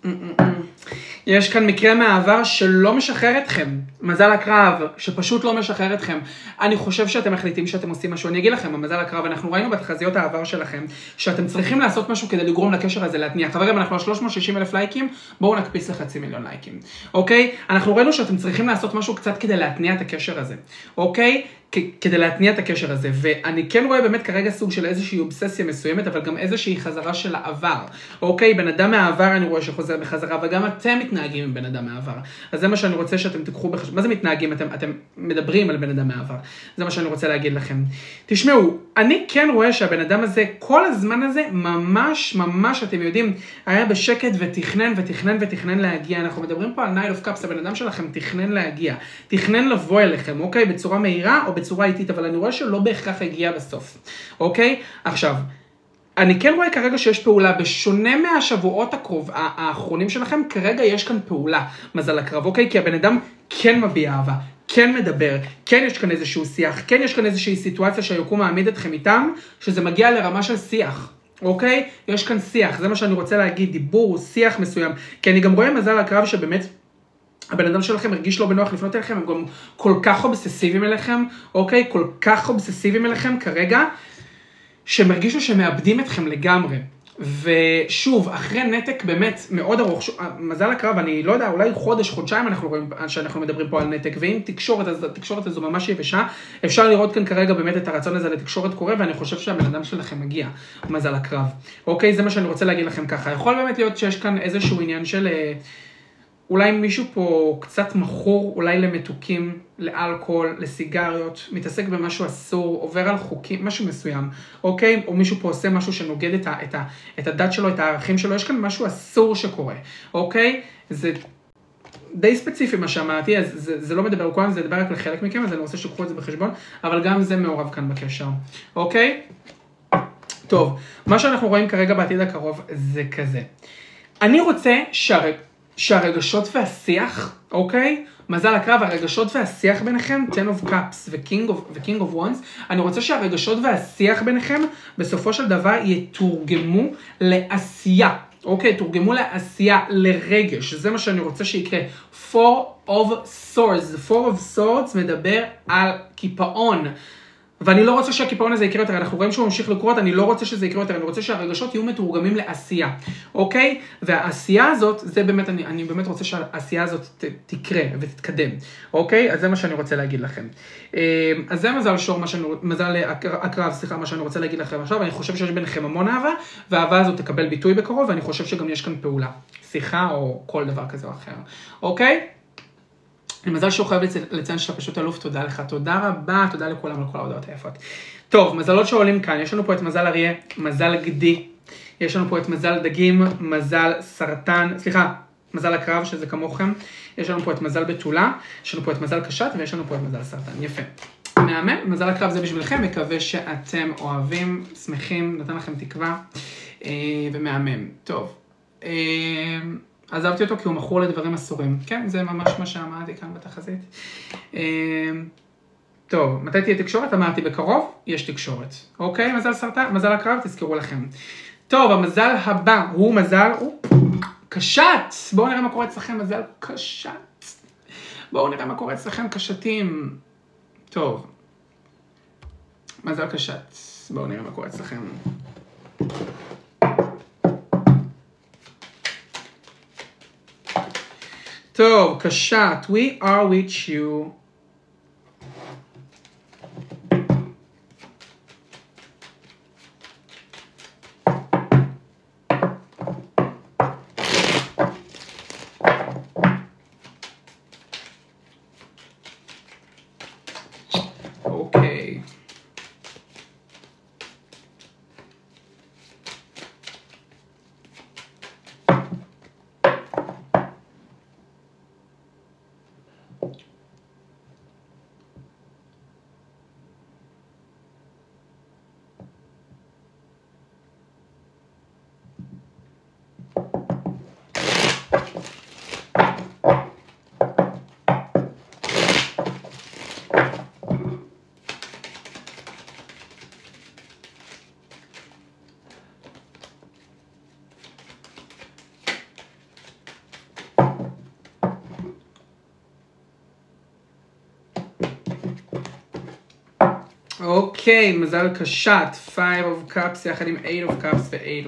S1: יש כאן מקרה מהעבר שלא משחרר אתכם. מזל הקרב, שפשוט לא משחרר אתכם. אני חושב שאתם מחליטים שאתם עושים משהו. אני אגיד לכם, במזל הקרב, אנחנו ראינו בתחזיות העבר שלכם, שאתם צריכים לעשות משהו כדי לגרום לקשר הזה להתניע. חברים, אנחנו על 360,000 לייקים, בואו נקפיץ ל500,000 לייקים. אוקיי? אנחנו ראינו שאתם צריכים לעשות משהו קצת כדי להתניע את הקשר הזה. אוקיי? כדי להתניע את הקשר הזה, ואני כן רואה באמת כרגע סוג של איזושהי אובססיה מסוימת, אבל גם איזושהי חזרה של העבר. אוקיי, בן אדם מהעבר אני רואה שחוזר בחזרה, וגם אתם מתנהגים עם בן אדם מהעבר. אז זה מה שאני רוצה שאתם תיקחו בחשבון. מה זה מתנהגים? אתם מדברים על בן אדם מהעבר. זה מה שאני רוצה להגיד לכם. תשמעו, אני כן רואה שהבן אדם הזה, כל הזמן הזה, ממש, אתם יודעים, היה בשקט ותכנן להגיע. אנחנו מדברים פה על Knight of Cups, הבן אדם שלכם תכנן להגיע. תכנן לבוא אליכם, אוקיי? בצורה מהירה או בצורה איטית, אבל אני רואה שלא בהכרח הגיע בסוף. אוקיי? עכשיו, אני כן רואה כרגע שיש פעולה, בשונה מהשבועות האחרונים שלכם, כרגע יש כאן פעולה, מזל הקרב, אוקיי? כי הבן אדם כן מביע אהבה, כן מדבר, כן יש כאן איזשהו שיח, כן יש כאן איזושהי סיטואציה שהיקום מעמיד אתכם איתם, שזה מגיע לרמה של שיח. אוקיי? יש כאן שיח, זה מה שאני רוצה להגיד, דיבור, שיח מסוים, כי אני גם רואה מזל הקרב שבאמת, הבן אדם שלכם הרגיש לא בנוח לפנות אליכם, הם גם כל כך אובססיביים אליכם, אוקיי? כל כך אובססיביים אליכם כרגע, שהם הרגישו שמאבדים אתכם לגמרי. ושוב, אחרי נתק באמת מאוד ארוך, מזל הקרב, אני לא יודע, אולי חודש, חודשיים אנחנו רואים שאנחנו מדברים פה על נתק, ואם תקשורת, אז התקשורת הזו ממש יבשה, אפשר לראות כאן כרגע באמת את הרצון הזה לתקשורת קורה, ואני חושב שהבן אדם שלכם מגיע, מזל הקרב. אוקיי, זה מה שאני רוצה להגיד לכם ככה. יכול באמת להיות שיש כאן איזשהו עניין של אולי מישהו פה קצת מכור, אולי למתוקים, לאלכוהול, לסיגריות, מתעסק במשהו אסור, עובר על חוקים, משהו מסוים, אוקיי? או מישהו פה עושה משהו שנוגד את הדת שלו, את הערכים שלו, יש כאן משהו אסור שקורה, אוקיי? זה די ספציפי מה שאמרתי, אז זה לא מדבר כל זה מדבר רק לחלק מכם, אז אני רוצה שיקחו את זה בחשבון, אבל גם זה מעורב כאן בקשר, אוקיי? טוב, מה שאנחנו רואים כרגע בעתיד הקרוב זה כזה. אני רוצה שהרגשות והשיח, אוקיי? מזל הקרב, הרגשות והשיח ביניכם, 10 of Cups ו-King of Wands, אני רוצה שהרגשות והשיח ביניכם, בסופו של דבר יתורגמו לעשייה, אוקיי? תורגמו לעשייה, לרגש, זה מה שאני רוצה שיקרה. 4 of Swords, 4 of Swords מדבר על קיפאון, ואני לא רוצה שהקיפאון הזה יקרה יותר, אנחנו רואים שהוא ממשיך לקרות, אני לא רוצה שזה יקרה יותר, אני רוצה שהרגשות יהיו מתורגמים לעשייה, אוקיי? והעשייה הזאת, זה באמת, אני באמת רוצה שהעשייה הזאת תקרה ותתקדם, אוקיי? אז זה מה שאני רוצה להגיד לכם. אז זה מזל שור, מזל הקרב, סליחה, מה שאני רוצה להגיד לכם עכשיו, אני חושב שיש ביניכם המון אהבה, והאהבה הזאת תקבל ביטוי בקרוב, ואני חושב שגם יש כאן פעולה, שיחה או כל דבר כזה או אחר, אוקיי? אני מזל שהוא חייב לציין שאתה פשוט אלוף, תודה לך, תודה רבה, תודה לכולם על כל ההודעות היפות. טוב, מזלות שעולים כאן, יש לנו פה את מזל אריה, מזל גדי, יש לנו פה את מזל דגים, מזל סרטן, סליחה, מזל הקרב שזה כמוכם, יש לנו פה את מזל בתולה, יש לנו פה את מזל קשת ויש לנו פה את מזל סרטן, יפה. מהמם, מזל הקרב זה בשבילכם, מקווה שאתם אוהבים, שמחים, נתן לכם תקווה, ומהמם, טוב. עזבתי אותו כי הוא מכור לדברים אסורים. כן, זה ממש מה שאמרתי כאן בתחזית. טוב, מתי תהיה תקשורת? אמרתי בקרוב, יש תקשורת. אוקיי, מזל סרטן, מזל הקרב, תזכרו לכם. טוב, המזל הבא הוא מזל, קשת. בואו נראה מה קורה אצלכם, מזל קשת. בואו נראה מה קורה אצלכם, קשתים. טוב, מזל קשת. בואו נראה מה קורה אצלכם. טוב, קשת, we are with you. אוקיי. אוקיי, מזל קשת, 5 of cups יחד עם 8 of cups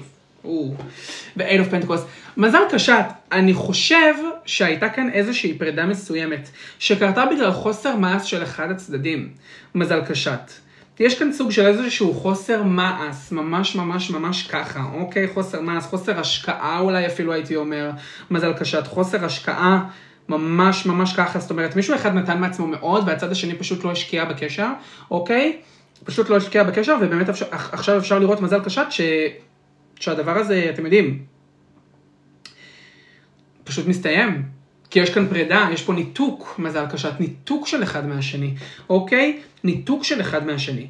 S1: ו8 of pentacles. מזל קשת, אני חושב שהייתה כאן איזושהי פרידה מסוימת, שקרתה בגלל חוסר מעש של אחד הצדדים. מזל קשת. יש כאן סוג של איזשהו חוסר מעש, ממש ממש ממש ככה, אוקיי? חוסר מעש, חוסר השקעה אולי אפילו הייתי אומר, מזל קשת, חוסר השקעה. ממש ממש ככה, זאת אומרת, מישהו אחד נתן מעצמו מאוד, והצד השני פשוט לא השקיע בקשר, אוקיי? פשוט לא השקיע בקשר, ובאמת עכשיו אפשר לראות מזל קשת שהדבר הזה, אתם יודעים, פשוט מסתיים. כי יש כאן פרידה, יש פה ניתוק, מזל קשת, ניתוק של אחד מהשני, אוקיי? ניתוק של אחד מהשני.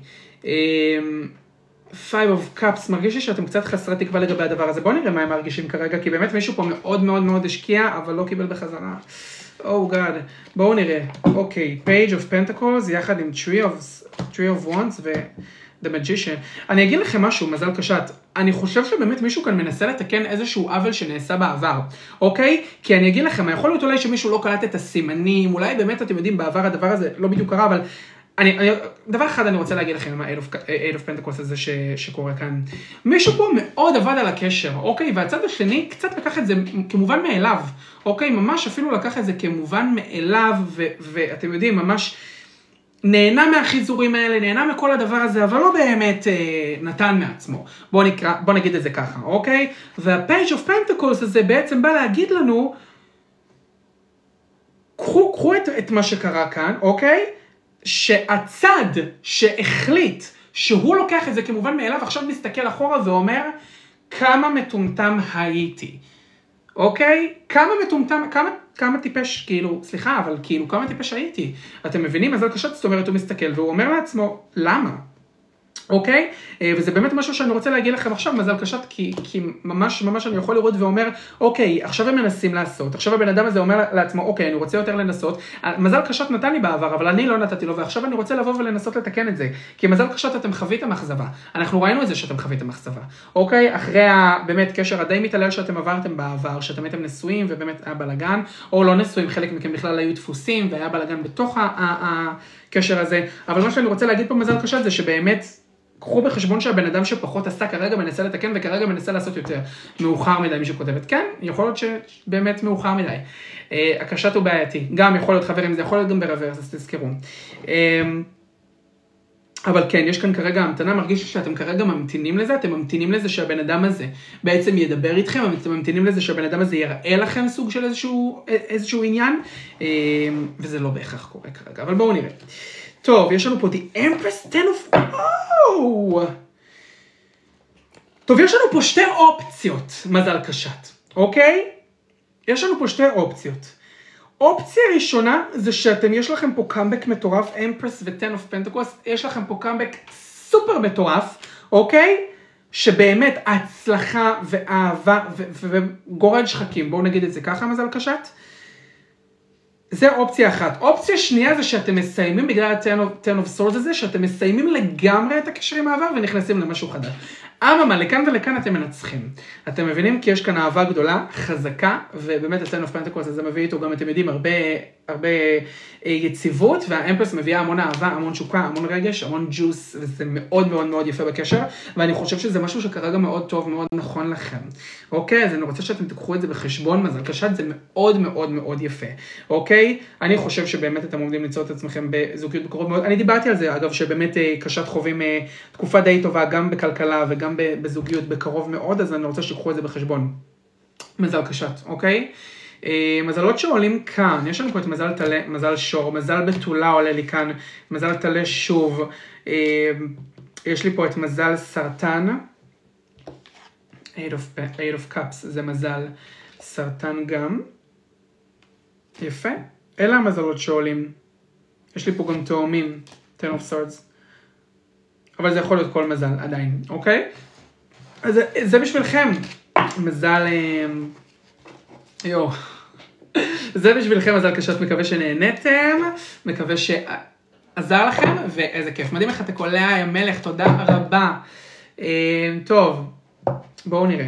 S1: 5 of cups, מרגיש לי שאתם קצת חסרי תקווה לגבי הדבר הזה. בואו נראה מה הם מרגישים כרגע, כי באמת מישהו פה מאוד מאוד מאוד השקיע, אבל לא קיבל בחזרה. Oh God. בואו נראה. אוקיי, page of pentacles, יחד עם tree of wands ו-the magician. אני אגיד לכם משהו, מזל קשת. אני חושב שבאמת מישהו כאן מנסה לתקן איזשהו עוול שנעשה בעבר. אוקיי? כי אני אגיד לכם, יכול להיות אולי שמישהו לא קלט את הסימנים, אולי באמת אתם יודעים, בעבר הדבר הזה לא בדיוק קרה, אבל דבר אחד אני רוצה להגיד לכם עם ה-8 of Pentacles הזה שקורה כאן. מישהו פה מאוד עבד על הקשר, אוקיי? והצד השני קצת לקח את זה כמובן מאליו, אוקיי? ממש אפילו לקח את זה כמובן מאליו, ואתם יודעים, ממש נהנה מהחיזורים האלה, נהנה מכל הדבר הזה, אבל לא באמת נתן מעצמו. בוא נגיד את זה ככה, אוקיי? וה-Page of Pentacles הזה בעצם בא להגיד לנו, קחו את מה שקרה כאן, אוקיי? שהצד שהחליט שהוא לוקח את זה כמובן מאליו, עכשיו מסתכל אחורה ואומר, כמה מטומטם הייתי. אוקיי? כמה טיפש, כאילו, סליחה, אבל כאילו, כמה טיפש הייתי. אתם מבינים? מזל קשת, זאת אומרת, הוא מסתכל והוא אומר לעצמו, למה? אוקיי? וזה באמת משהו שאני רוצה להגיד לכם עכשיו, מזל קשת, כי ממש ממש אני יכול לראות ואומר, אוקיי, עכשיו הם מנסים לעשות, עכשיו הבן אדם הזה אומר לעצמו, אוקיי, אני רוצה יותר לנסות, מזל קשת נתן לי בעבר, אבל אני לא נתתי לו, ועכשיו אני רוצה לבוא ולנסות לתקן את זה, כי מזל קשת אתם חוויתם אכזבה, אנחנו ראינו את זה שאתם חוויתם אכזבה, אוקיי? אחרי באמת קשר הדי מתעלל שאתם עברתם בעבר, שאתם הייתם נשואים ובאמת היה בלגן, או לא נשואים, חלק מכם בכלל היו דפוסים, והיה בלגן בתוך הקשר הזה, אבל מה שאני רוצה להגיד פה מזל קשת זה שבאמת קחו בחשבון שהבן אדם שפחות עשה כרגע מנסה לתקן וכרגע מנסה לעשות יותר. מאוחר מדי, מישהו כותבת. כן, יכול להיות שבאמת מאוחר מדי. הקשת הוא בעייתי. גם יכול להיות חברים, זה יכול להיות גם ברוורס, אז תזכרו. אבל כן, יש כאן כרגע המתנה, מרגיש שאתם כרגע ממתינים לזה, אתם ממתינים לזה שהבן אדם הזה בעצם ידבר איתכם, אתם ממתינים לזה שהבן אדם הזה יראה לכם סוג של איזשהו עניין, וזה לא בהכרח קורה כרגע, אבל בואו נראה. טוב, יש לנו פה The Empress 10 of... טוב, יש לנו פה שתי אופציות, מזל קשת, אוקיי? יש לנו פה שתי אופציות. אופציה ראשונה זה יש לכם פה קאמבק מטורף, Empress ו-10 of Pentacles, יש לכם פה קאמבק סופר מטורף, אוקיי? שבאמת הצלחה ואהבה וגורד שחקים, בואו נגיד את זה ככה, מזל קשת. זה אופציה אחת. אופציה שנייה זה שאתם מסיימים בגלל ה-10 of Swords הזה, שאתם מסיימים לגמרי את הקשר עם העבר ונכנסים למשהו חדש. אממה, לכאן ולכאן אתם מנצחים. אתם מבינים? כי יש כאן אהבה גדולה, חזקה, ובאמת אצלנו פנטקוס הזה מביא איתו גם, אתם יודעים, הרבה יציבות, והאמפרס מביאה המון אהבה, המון תשוקה, המון רגש, המון ג'וס, וזה מאוד מאוד מאוד יפה בקשר, ואני חושב שזה משהו שכרגע מאוד טוב, מאוד נכון לכם. אוקיי? אז אני רוצה שאתם תיקחו את זה בחשבון, מזל קשת זה מאוד מאוד מאוד יפה. אוקיי? אני חושב שבאמת אתם עומדים ליצור את עצמכם בזוגיות בקרוב מאוד. אני דיברתי על זה, אגב, שבאמת קשת חווים תקופה די טובה, גם בכלכלה וגם בזוגיות בקרוב מאוד, אז אני רוצה שיקחו את זה בחשבון. מזל קשת, אוקיי? מזלות שעולים כאן, יש לנו פה את מזל תלה, מזל שור, מזל בתולה עולה לי כאן, מזל תלה שוב, יש לי פה את מזל סרטן, 8 of cups, זה מזל סרטן גם, יפה, אלה המזלות שעולים, יש לי פה גם תאומים, 10 of swords, אבל זה יכול להיות כל מזל עדיין, אוקיי? אז זה בשבילכם, מזל, זה בשבילכם, מזל קשת, מקווה שנהנתם, מקווה שעזר לכם, ואיזה כיף. מדהים איך אתה קולע, יא מלך, תודה רבה. טוב, בואו נראה.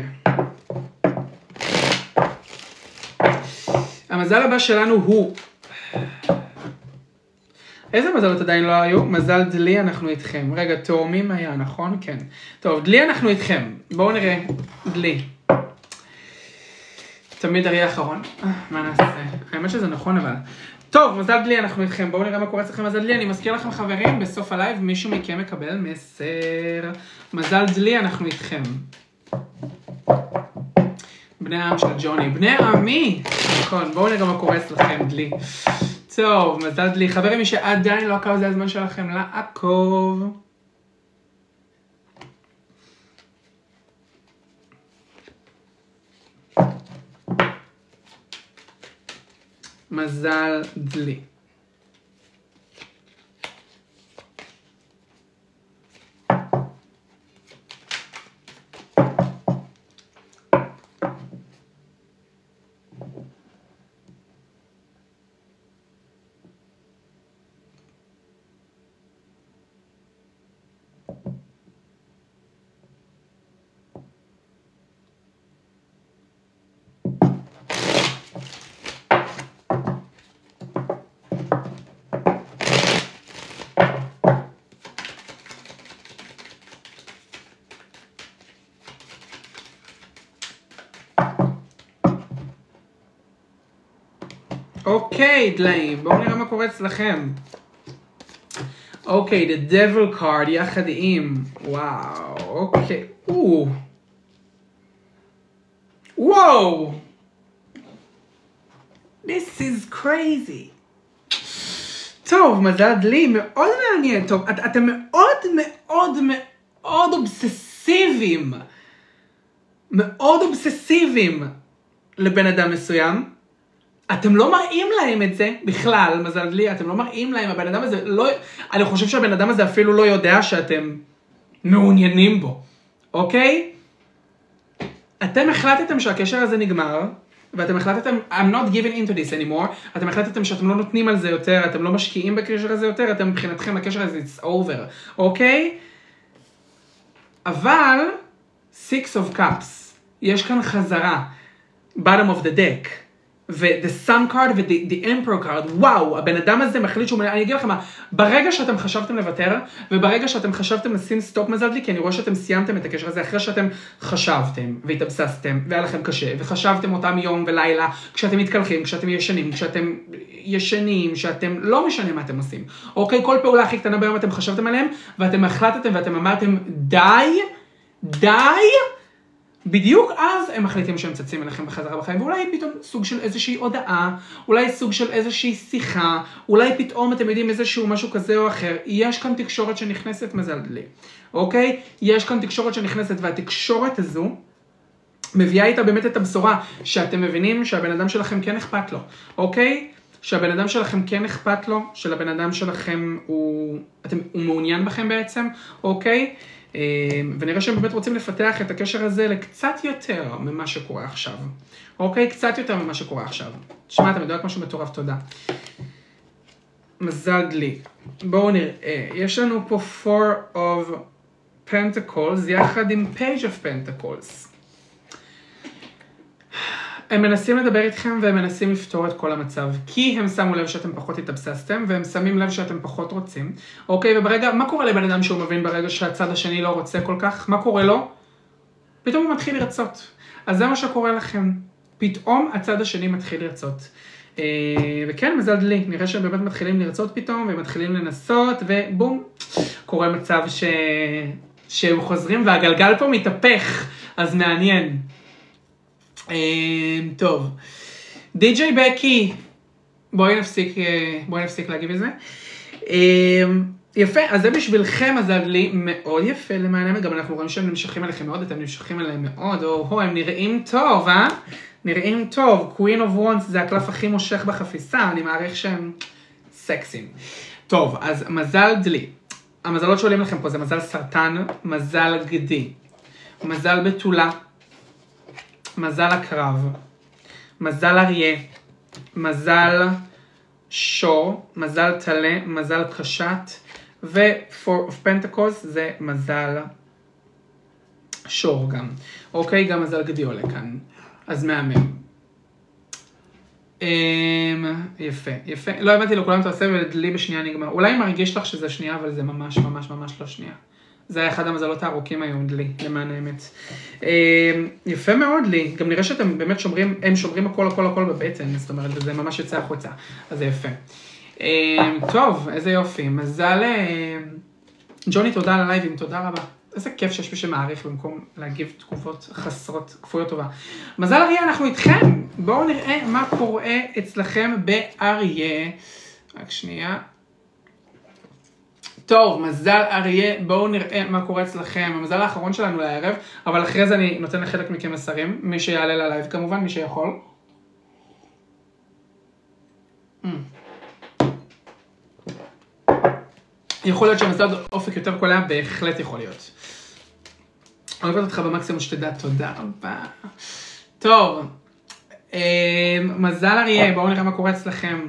S1: המזל הבא שלנו הוא... איזה מזלות עדיין לא היו? מזל דלי, אנחנו איתכם. רגע, תאומים היה, נכון? כן. טוב, דלי אנחנו איתכם. בואו נראה. דלי. תמיד אריה האחרון. מה נעשה? האמת שזה נכון אבל. טוב, מזל דלי, אנחנו איתכם. בואו נראה מה קורה אצלכם מזל דלי. אני מזכיר לכם חברים, בסוף הלייב מישהו מכם מקבל מסר. מזל דלי, אנחנו איתכם. בני העם של ג'וני. בני העמי. נכון, בואו נראה מה קורה אצלכם, דלי. טוב, מזל דלי. חברים, מי שעדיין לא עקב, זה הזמן שלכם לעקוב. מזל דלי. אוקיי, דליים, בואו נראה מה קורה אצלכם. אוקיי, the devil card יחד עם, וואו, אוקיי, וואו, this is crazy. טוב, מזל דלי, מאוד מעניין, טוב, אתם מאוד מאוד מאוד אובססיביים, מאוד אובססיביים לבן אדם מסוים. אתם לא מראים להם את זה בכלל, מזל דלי, אתם לא מראים להם, הבן אדם הזה לא, אני חושב שהבן אדם הזה אפילו לא יודע שאתם מעוניינים בו, אוקיי? אתם החלטתם שהקשר הזה נגמר, ואתם החלטתם, I'm not giving into this anymore, אתם החלטתם שאתם לא נותנים על זה יותר, אתם לא משקיעים בקשר הזה יותר, אתם מבחינתכם הקשר הזה it's over, אוקיי? אבל, 6 of cups, יש כאן חזרה, bottom of the deck, ו-the sun card ו-the emperor card, וואו, הבן אדם הזה מחליט שהוא, אני אגיד לכם מה, ברגע שאתם חשבתם לוותר, וברגע שאתם חשבתם לשים סטופ מזל דלי, כי אני רואה שאתם סיימתם את הקשר הזה, אחרי שאתם חשבתם, והתאבססתם, והיה לכם קשה, וחשבתם אותם יום ולילה, כשאתם מתקלחים, כשאתם ישנים, כשאתם לא משנה מה אתם עושים. אוקיי, כל פעולה הכי קטנה ביום אתם חשבתם עליהם, ואתם החלטתם ואתם אמרתם, די, בדיוק אז הם מחליטים שהם צצים אליכם בחזרה בחיים, ואולי פתאום סוג של איזושהי הודעה, אולי סוג של איזושהי שיחה, אולי פתאום אתם יודעים איזשהו משהו כזה או אחר. יש כאן תקשורת שנכנסת מזל דלי, אוקיי? יש כאן תקשורת שנכנסת, והתקשורת הזו מביאה איתה באמת את הבשורה, שאתם מבינים שהבן אדם שלכם כן אכפת לו, אוקיי? שהבן אדם שלכם כן אכפת לו, שלבן אדם שלכם הוא מעוניין בכם בעצם, אוקיי? ונראה שהם באמת רוצים לפתח את הקשר הזה לקצת יותר ממה שקורה עכשיו. אוקיי? קצת יותר ממה שקורה עכשיו. שמע, אתה מדויק משהו מטורף, תודה. מזל דלי. בואו נראה. יש לנו פה 4 of Pentacles יחד עם Page of Pentacles. הם מנסים לדבר איתכם והם מנסים לפתור את כל המצב, כי הם שמו לב שאתם פחות התאבססתם, והם שמים לב שאתם פחות רוצים. אוקיי, וברגע, מה קורה לבן אדם שהוא מבין ברגע שהצד השני לא רוצה כל כך? מה קורה לו? פתאום הוא מתחיל לרצות. אז זה מה שקורה לכם. פתאום הצד השני מתחיל לרצות. וכן, מזל דלי, נראה שהם באמת מתחילים לרצות פתאום, והם מתחילים לנסות, ובום, קורה מצב שהם חוזרים, והגלגל פה מתהפך, אז מעניין. טוב, די.ג'יי בקי, בואי נפסיק להגיב את זה. יפה, אז זה בשבילכם, אז זה לי מאוד יפה למענם, גם אנחנו רואים שהם נמשכים עליכם מאוד, אתם נמשכים עליהם מאוד, הם נראים טוב, נראים טוב, Queen of Wands זה הקלף הכי מושך בחפיסה, אני מעריך שהם סקסים. טוב, אז מזל דלי, המזלות שעולים לכם פה זה מזל סרטן, מזל גדי, מזל בתולה, מזל הקרב, מזל אריה, מזל שור, מזל תלה, מזל קשת, ו-Four of Pentacles זה מזל שור גם. אוקיי, גם מזל גדי עולה כאן. אז מהמם. יפה, יפה. לא הבנתי לכולם אתה עושה ולדלי בשנייה נגמר. אולי מרגיש לך שזה שנייה, אבל זה ממש ממש ממש לא שנייה. זה היה אחד המזלות הארוכים היום, דלי, למען האמת. יפה מאוד לי, גם נראה שאתם באמת שומרים, הם שומרים הכל בבטן, זאת אומרת, זה ממש יוצא החוצה, אז זה יפה. טוב, איזה יופי, מזל, ג'וני תודה על הלייבים, תודה רבה. איזה כיף שיש מי שמעריך במקום להגיב תגובות חסרות, כפויות טובה. מזל אריה, אנחנו איתכם, בואו נראה מה קורה אצלכם באריה. רק שנייה. טוב, מזל אריה, בואו נראה מה קורה אצלכם. המזל האחרון שלנו לערב, אבל אחרי זה אני נותן לחלק מכם מסרים, מי שיעלה ללייב כמובן, מי שיכול. יכול להיות שהמזל אופק יותר קולע, בהחלט יכול להיות. אני אוהבת אותך במקסימום שתדע, תודה רבה. טוב, מזל אריה, בואו נראה מה קורה אצלכם.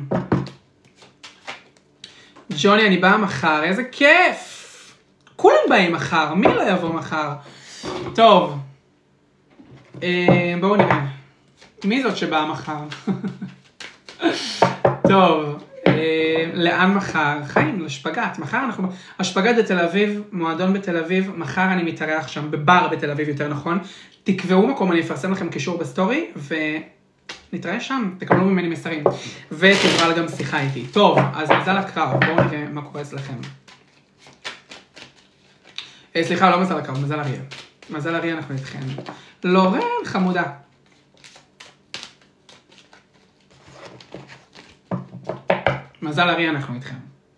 S1: ג'וני, אני באה מחר, איזה כיף! כולם באים מחר, מי לא יבוא מחר? טוב, בואו נראה. מי זאת שבאה מחר? טוב, לאן מחר? חיים, לשפגת. מחר אנחנו... השפגת בתל אביב, מועדון בתל אביב, מחר אני מתארח שם, בבר בתל אביב יותר נכון. תקבעו מקום, אני אפרסם לכם קישור בסטורי, נתראה שם, תקבלו ממני מסרים. ותקבל גם שיחה איתי. טוב, אז מזל הקרב, בואו נראה מה קורה אצלכם. סליחה, לא מזל הקרב, מזל אריה. מזל אריה אנחנו איתכם. לורן, חמודה. מזל אריה אנחנו איתכם.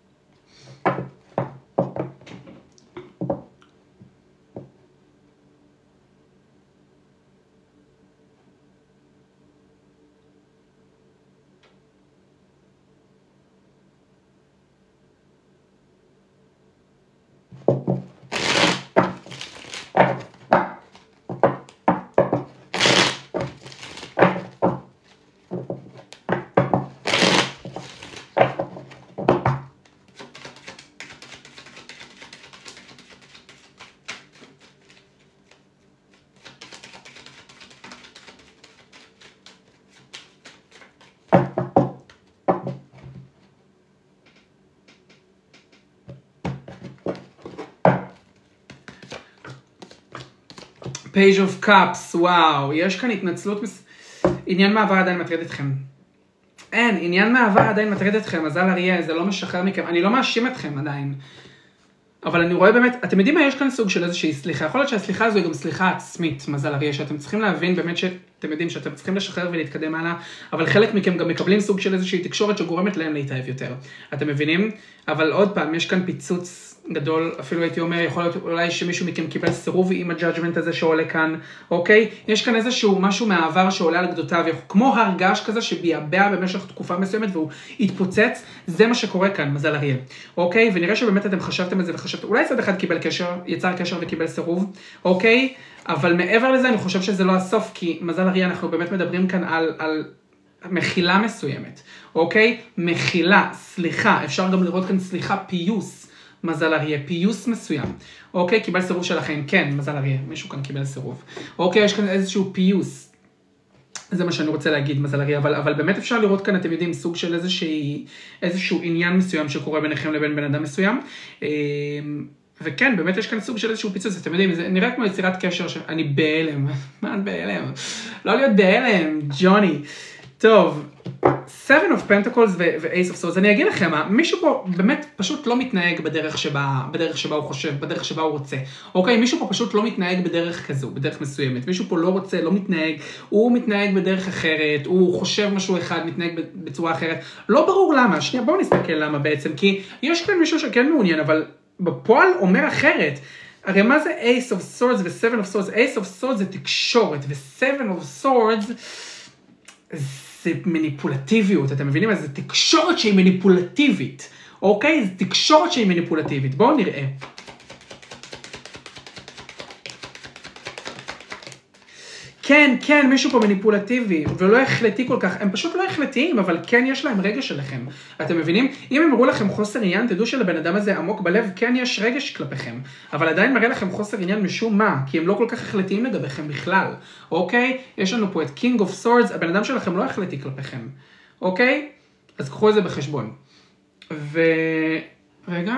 S1: Page of Cups, וואו, יש כאן התנצלות, עניין מעבר עדיין מטריד אתכם. אין, עניין מעבר עדיין מטריד אתכם, מזל אריה, זה לא משחרר מכם, אני לא מאשים אתכם עדיין. אבל אני רואה באמת, אתם יודעים מה, יש כאן סוג של איזושהי סליחה, יכול להיות שהסליחה הזו היא גם סליחה עצמית, מזל אריה, שאתם צריכים להבין באמת שאתם יודעים שאתם צריכים לשחרר ולהתקדם הלאה, אבל חלק מכם גם מקבלים סוג של איזושהי תקשורת שגורמת להם להתאהב יותר. אתם מבינים? אבל עוד פעם, יש כאן פיצוץ גדול, אפילו הייתי אומר, יכול להיות אולי שמישהו מכם קיבל סירוב עם הג'אג'מנט הזה שעולה כאן, אוקיי? יש כאן איזשהו משהו מהעבר שעולה על גדותיו, כמו הרגש כזה שביעבע במשך תקופה מסוימת והוא התפוצץ, זה מה שקורה כאן, מזל אריה, אוקיי? ונראה שבאמת אתם חשבתם את זה וחשבתם, אולי צד אחד קיבל קשר, יצר קשר וקיבל סירוב, אוקיי? אבל מעבר לזה אני חושב שזה לא הסוף, כי מזל אריה אנחנו באמת מדברים כאן על מחילה מסוימת, אוקיי? מחילה, סליחה, אפשר גם לראות כאן סליחה, פיוס, מזל אריה, פיוס מסוים. אוקיי, קיבל סירוב שלכם, כן, מזל אריה, מישהו כאן קיבל סירוב. אוקיי, יש כאן איזשהו פיוס. זה מה שאני רוצה להגיד, מזל אריה, אבל באמת אפשר לראות כאן, אתם יודעים, סוג של איזשהו עניין מסוים שקורה ביניכם לבין בן אדם מסוים. וכן, באמת יש כאן סוג של איזשהו פיצוץ, אתם יודעים, זה נראה כמו יצירת קשר שאני בהלם. מה את בהלם? לא להיות בהלם, ג'וני. טוב, Seven of Pentacles ו-Ace of Swords, אני אגיד לכם, מישהו פה באמת פשוט לא מתנהג בדרך שבה הוא חושב, בדרך שבה הוא רוצה. אוקיי, מישהו פה פשוט לא מתנהג בדרך כזו, בדרך מסוימת. מישהו פה לא רוצה, לא מתנהג, הוא מתנהג בדרך אחרת, הוא חושב משהו אחד, מתנהג בצורה אחרת. לא ברור למה, שנייה, בואו נסתכל למה בעצם, כי יש כאן מישהו שכן מעוניין, אבל בפועל אומר אחרת. הרי מה זה Ace of Swords ו-Seven of Swords? Ace of Swords זה תקשורת, ו-Seven of Swords זה מניפולטיביות, אתם מבינים? אז זה תקשורת שהיא מניפולטיבית, אוקיי? זה תקשורת שהיא מניפולטיבית. בואו נראה. כן, מישהו פה מניפולטיבי, ולא החלטי כל כך, הם פשוט לא החלטיים, אבל כן יש להם רגש שלכם. אתם מבינים? אם הם אמרו לכם חוסר עניין, תדעו שלבן אדם הזה עמוק בלב, כן יש רגש כלפיכם, אבל עדיין מראה לכם חוסר עניין משום מה, כי הם לא כל כך החלטיים לגביכם בכלל, אוקיי? יש לנו פה את King of Swords, הבן אדם שלכם לא החלטי כלפיכם, אוקיי? אז קחו את זה בחשבון. רגע.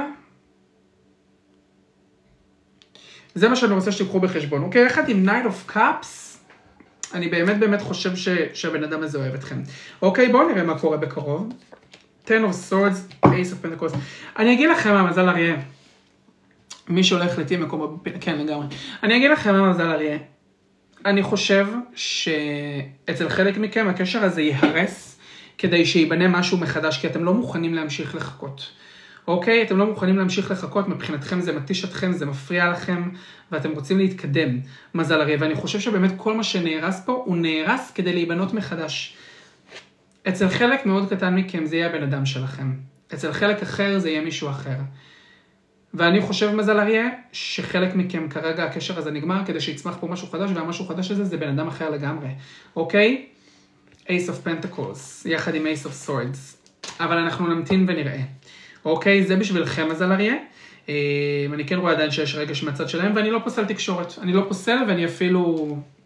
S1: זה מה שאני רוצה שתיקחו בחשבון, אוקיי? יחד עם Knight of Cups, אני באמת חושב שהבן אדם הזה אוהב אתכם. אוקיי, בואו נראה מה קורה בקרוב. Ten of Swords, Ace of Pentacles. אני אגיד לכם מה מזל אריה. מי שהולך לתהיה מקום, כן לגמרי. אני אגיד לכם מה מזל אריה. אני חושב שאצל חלק מכם הקשר הזה ייהרס, כדי שיבנה משהו מחדש, כי אתם לא מוכנים להמשיך לחכות. אוקיי? אתם לא מוכנים להמשיך לחכות, מבחינתכם זה מתיש אתכם, זה מפריע לכם, ואתם רוצים להתקדם, מזל אריה. ואני חושב שבאמת כל מה שנהרס פה, הוא נהרס כדי להיבנות מחדש. אצל חלק מאוד קטן מכם זה יהיה הבן אדם שלכם. אצל חלק אחר זה יהיה מישהו אחר. ואני חושב, מזל אריה, שחלק מכם כרגע הקשר הזה נגמר, כדי שיצמח פה משהו חדש, והמשהו חדש הזה זה בן אדם אחר לגמרי. אוקיי? Ace of Pentacles, יחד עם Ace of Swords. אבל אנחנו נמתין ונראה. אוקיי, זה בשבילכם מזל אריה. אני כן רואה עדיין שיש רגש מהצד שלהם, ואני לא פוסל תקשורת. אני לא פוסל ואני אפילו